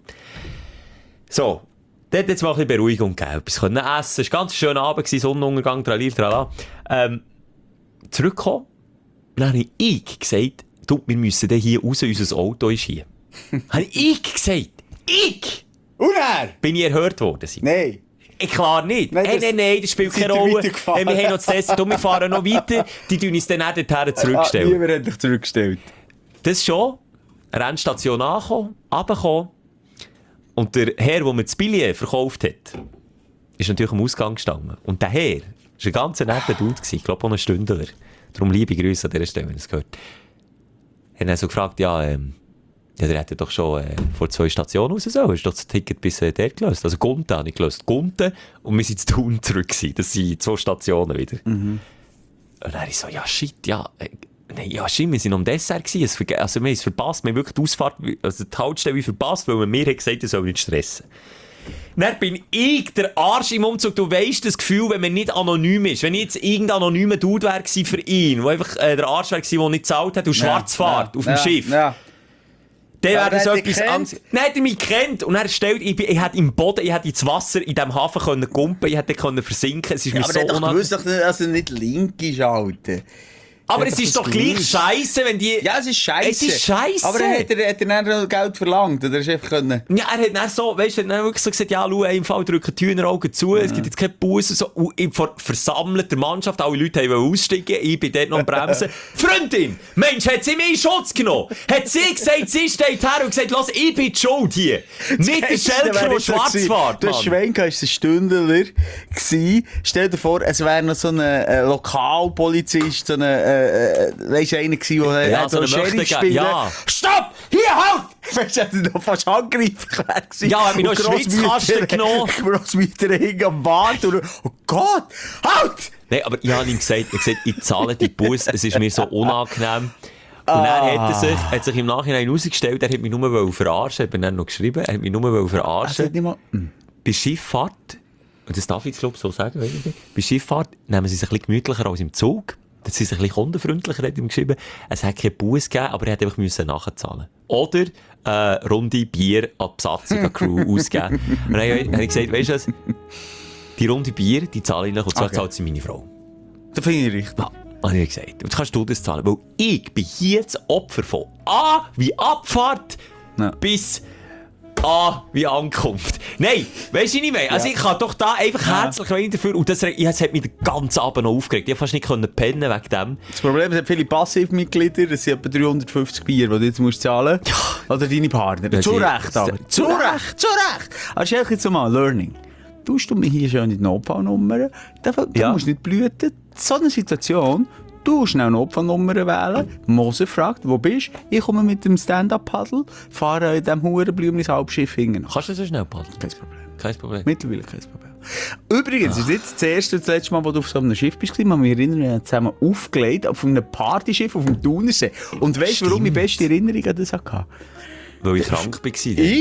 So. Dort jetzt mal ein bisschen Beruhigung gegeben. Etwas können essen. Es war ein ganz schöner Abend, Sonnenuntergang, tralala. Zurückgekommen. Dann habe ich gesagt, du, wir müssen hier raus, unser Auto ist hier. Habe ich gesagt. Ich! Und er? Bin ich erhört worden? Nein. Klar nicht. Nein, das spielt keine Rolle. Wir haben noch das Test, wir fahren noch weiter. Die tun uns dann auch dorthin zurückstellen. Niemand hat dich zurückgestellt. Das schon. Rennstation angekommen, runtergekommen. Und der Herr, der mir das Billett verkauft hat, ist natürlich am Ausgang gestanden. Und der Herr war ein ganz netter Dude. Ich glaube auch ein Stündler. Darum liebe Grüße an dieser Stelle, wenn ihr es gehört. Er hat dann so gefragt, ja, der hätte doch schon vor 2 Stationen raus sollen. Hast du doch das Ticket bis dort gelöst? Also Gunten habe ich gelöst. Gunten und wir sind zu Thun zurück gewesen. Das sind 2 Stationen wieder. Und dann habe ich so, ja shit, ja... Nein, ja shit, wir sind am Dessert gewesen. Also wir haben es verpasst. Wir haben wirklich die Ausfahrt, also die Haltestelle verpasst, weil man mir hat gesagt, ich soll nicht stressen. Dann bin ich der Arsch im Umzug. Du weisst das Gefühl, wenn man nicht anonym ist. Wenn ich jetzt irgendein anonymer Dude wäre für ihn, der einfach der Arsch wäre, der nicht gezahlt hat und schwarz fährt auf dem Schiff. Ja. Dann wäre das etwas anderes. Dann hat er mich gekannt. Und er stellt, ich hätte im Boden, ich hätte ins Wasser in diesem Hafen können kumpen, ich hätte versinken. Es ist mir so unangenehm. Aber er wusste doch, dass er nicht link ist, Alter. Aber es ist doch gleich scheisse, wenn die... Ja, es ist scheisse. Es ist scheisse. Aber hat er dann Geld verlangt? Oder ist einfach können... Ja, er hat dann so, weißt du, er hat dann wirklich so gesagt, ja, schau, im Fall drücken die Hühneraugen zu, es gibt jetzt keine Pause. So, vor versammelter Mannschaft, alle Leute wollen aussteigen, ich bin dort noch am Bremsen. Freundin, Mensch, hat sie mich in Schutz genommen? Hat sie gesagt, sie steht her und gesagt, lass, ich bin die Schuld hier. Nicht der Schelker, der schwarz fährt, Der Schwenk war ein Stündler. Stell dir vor, es wäre noch so ein Lokalpolizist, so ein weisst du, einer gewesen, der Ja, so eine Sheriff Möchte- spielen. ja. Stopp! Hier, halt! Weisst du, er hat noch fast angreifbar gewesen. Ja, er hat mich noch in den Schwitzkasten genommen. Grossmütter hing am Bart und oh Gott, halt! Nein, aber ich habe ihm gesagt, ich zahle die Bus, es ist mir so unangenehm. Und dann hat sich im Nachhinein herausgestellt, er hat mich nur verarschen, ich habe dann noch geschrieben, er hat mich nur verarschen. Nicht mal... Bei Schifffahrt, und das darf ich jetzt glaube so sagen, bei Schifffahrt nehmen sie sich ein bisschen gemütlicher als im Zug. Das ist ein bisschen kundenfreundlicher, hat ihm geschrieben. Es hat keinen Bus gegeben, aber er hat einfach nachzahlen. Oder Runde Bier an die Besatzung, an die Crew ausgeben. Und dann habe ich gesagt, weißt du was, die Runde Bier, die zahle ich noch, und zwar zahlt sie meine Frau. Das finde ich richtig. Ja, habe ich gesagt. Und kannst du das zahlen, weil ich bin hier das Opfer von A wie Abfahrt bis A wie Ankunft. Nein, weisst du nicht mehr? Also ich kann doch da einfach herzlich rein dafür. Und das hat mich den ganzen Abend noch aufgeregt. Ich konnte fast nicht pennen wegen dem. Das Problem ist, es hat viele Passivmitglieder, das sind etwa 350 Bier, die du jetzt musst zahlen musst. Oder deine Partner. Ja, Zu Recht, aber. Zu Recht. Also jetzt jetzt mal Learning. Tust du mir hier schön in die Notfallnummer? Da musst du nicht blüten. So eine Situation, du schnell eine Notfallnummer wählen. Moser fragt, wo bist du? Ich komme mit dem Stand-Up-Paddle, fahre in diesem Hurenblümchen Halbschiff hinten. Kannst du so schnell paddeln? Kein Problem. Kein Problem. Mittlerweile kein Problem. Übrigens, ist jetzt das erste und das letzte Mal, wo du auf so einem Schiff bist, wir erinnern, wir haben zusammen aufgelegt auf einem Partyschiff auf dem Thunersee. Und weißt du, warum ich beste Erinnerung an das hatte? Weil ich krank war.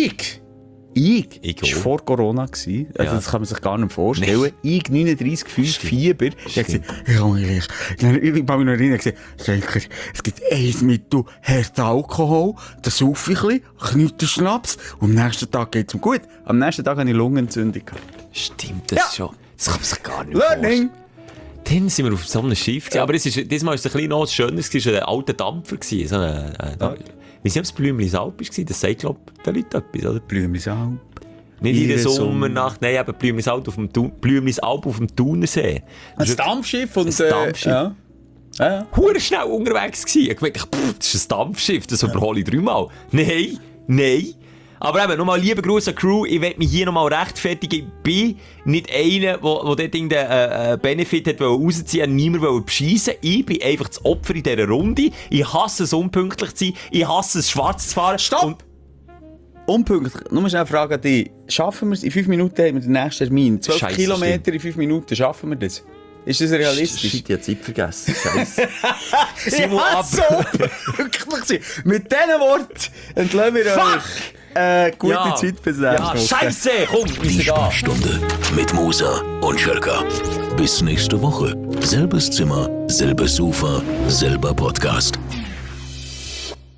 Ich auch. war vor Corona. Also Ja. das kann man sich gar nicht vorstellen. Ich 39,5 Fieber. Ich habe gesagt, ich kann mich noch erinnern, es gibt ein Mittel, harter Alkohol, das saufe ich ein bisschen, Knütter Schnaps und am nächsten Tag geht es mir gut. Am nächsten Tag hatte ich Lungenentzündung. Stimmt, das ist schon. Das kann man sich gar nicht Learning! Dann sind wir auf so einem Schiff. Ja. Aber diesmal war es ein bisschen noch schönes. Es war ein alter Dampfer. So wie es das Blümlis-Alp war, das sagt, glaube ich, den Leuten etwas, oder? Blümlisalp. Nicht in der Ihre Sommernacht, nein, eben Blümlisalp auf dem Thunersee. Ein Dampfschiff und... Ein Dampfschiff. Ja. Hure schnell unterwegs gewesen. Ich dachte, das ist ein Dampfschiff, das überhole ich 3-mal. Nein. Aber eben, nochmal liebe Gruß an die Crew, ich will mich hier nochmal rechtfertigen. Ich bin nicht einer, der dort irgendeinen Benefit hat rausziehen, niemand bescheissen. Ich bin einfach das Opfer in dieser Runde. Ich hasse es, unpünktlich zu sein. Ich hasse es, schwarz zu fahren. Stopp! Unpünktlich. Nur schnell eine Frage an dich. Schaffen wir es? In 5 Minuten haben wir den nächsten Termin. 12 Scheisse, Kilometer in 5 Minuten. Schaffen wir das? Ist das realistisch? Shit, ich habe Zeit vergessen. Scheiße. Simon, so pünktlich. Mit diesen Worten entlassen wir euch. Gute Zeit bis nächste Woche. Scheiße, komm, wir Die sind da. Sprechstunde mit Musa und Schelka. Bis nächste Woche. Selbes Zimmer, selbes Sofa, selber Podcast.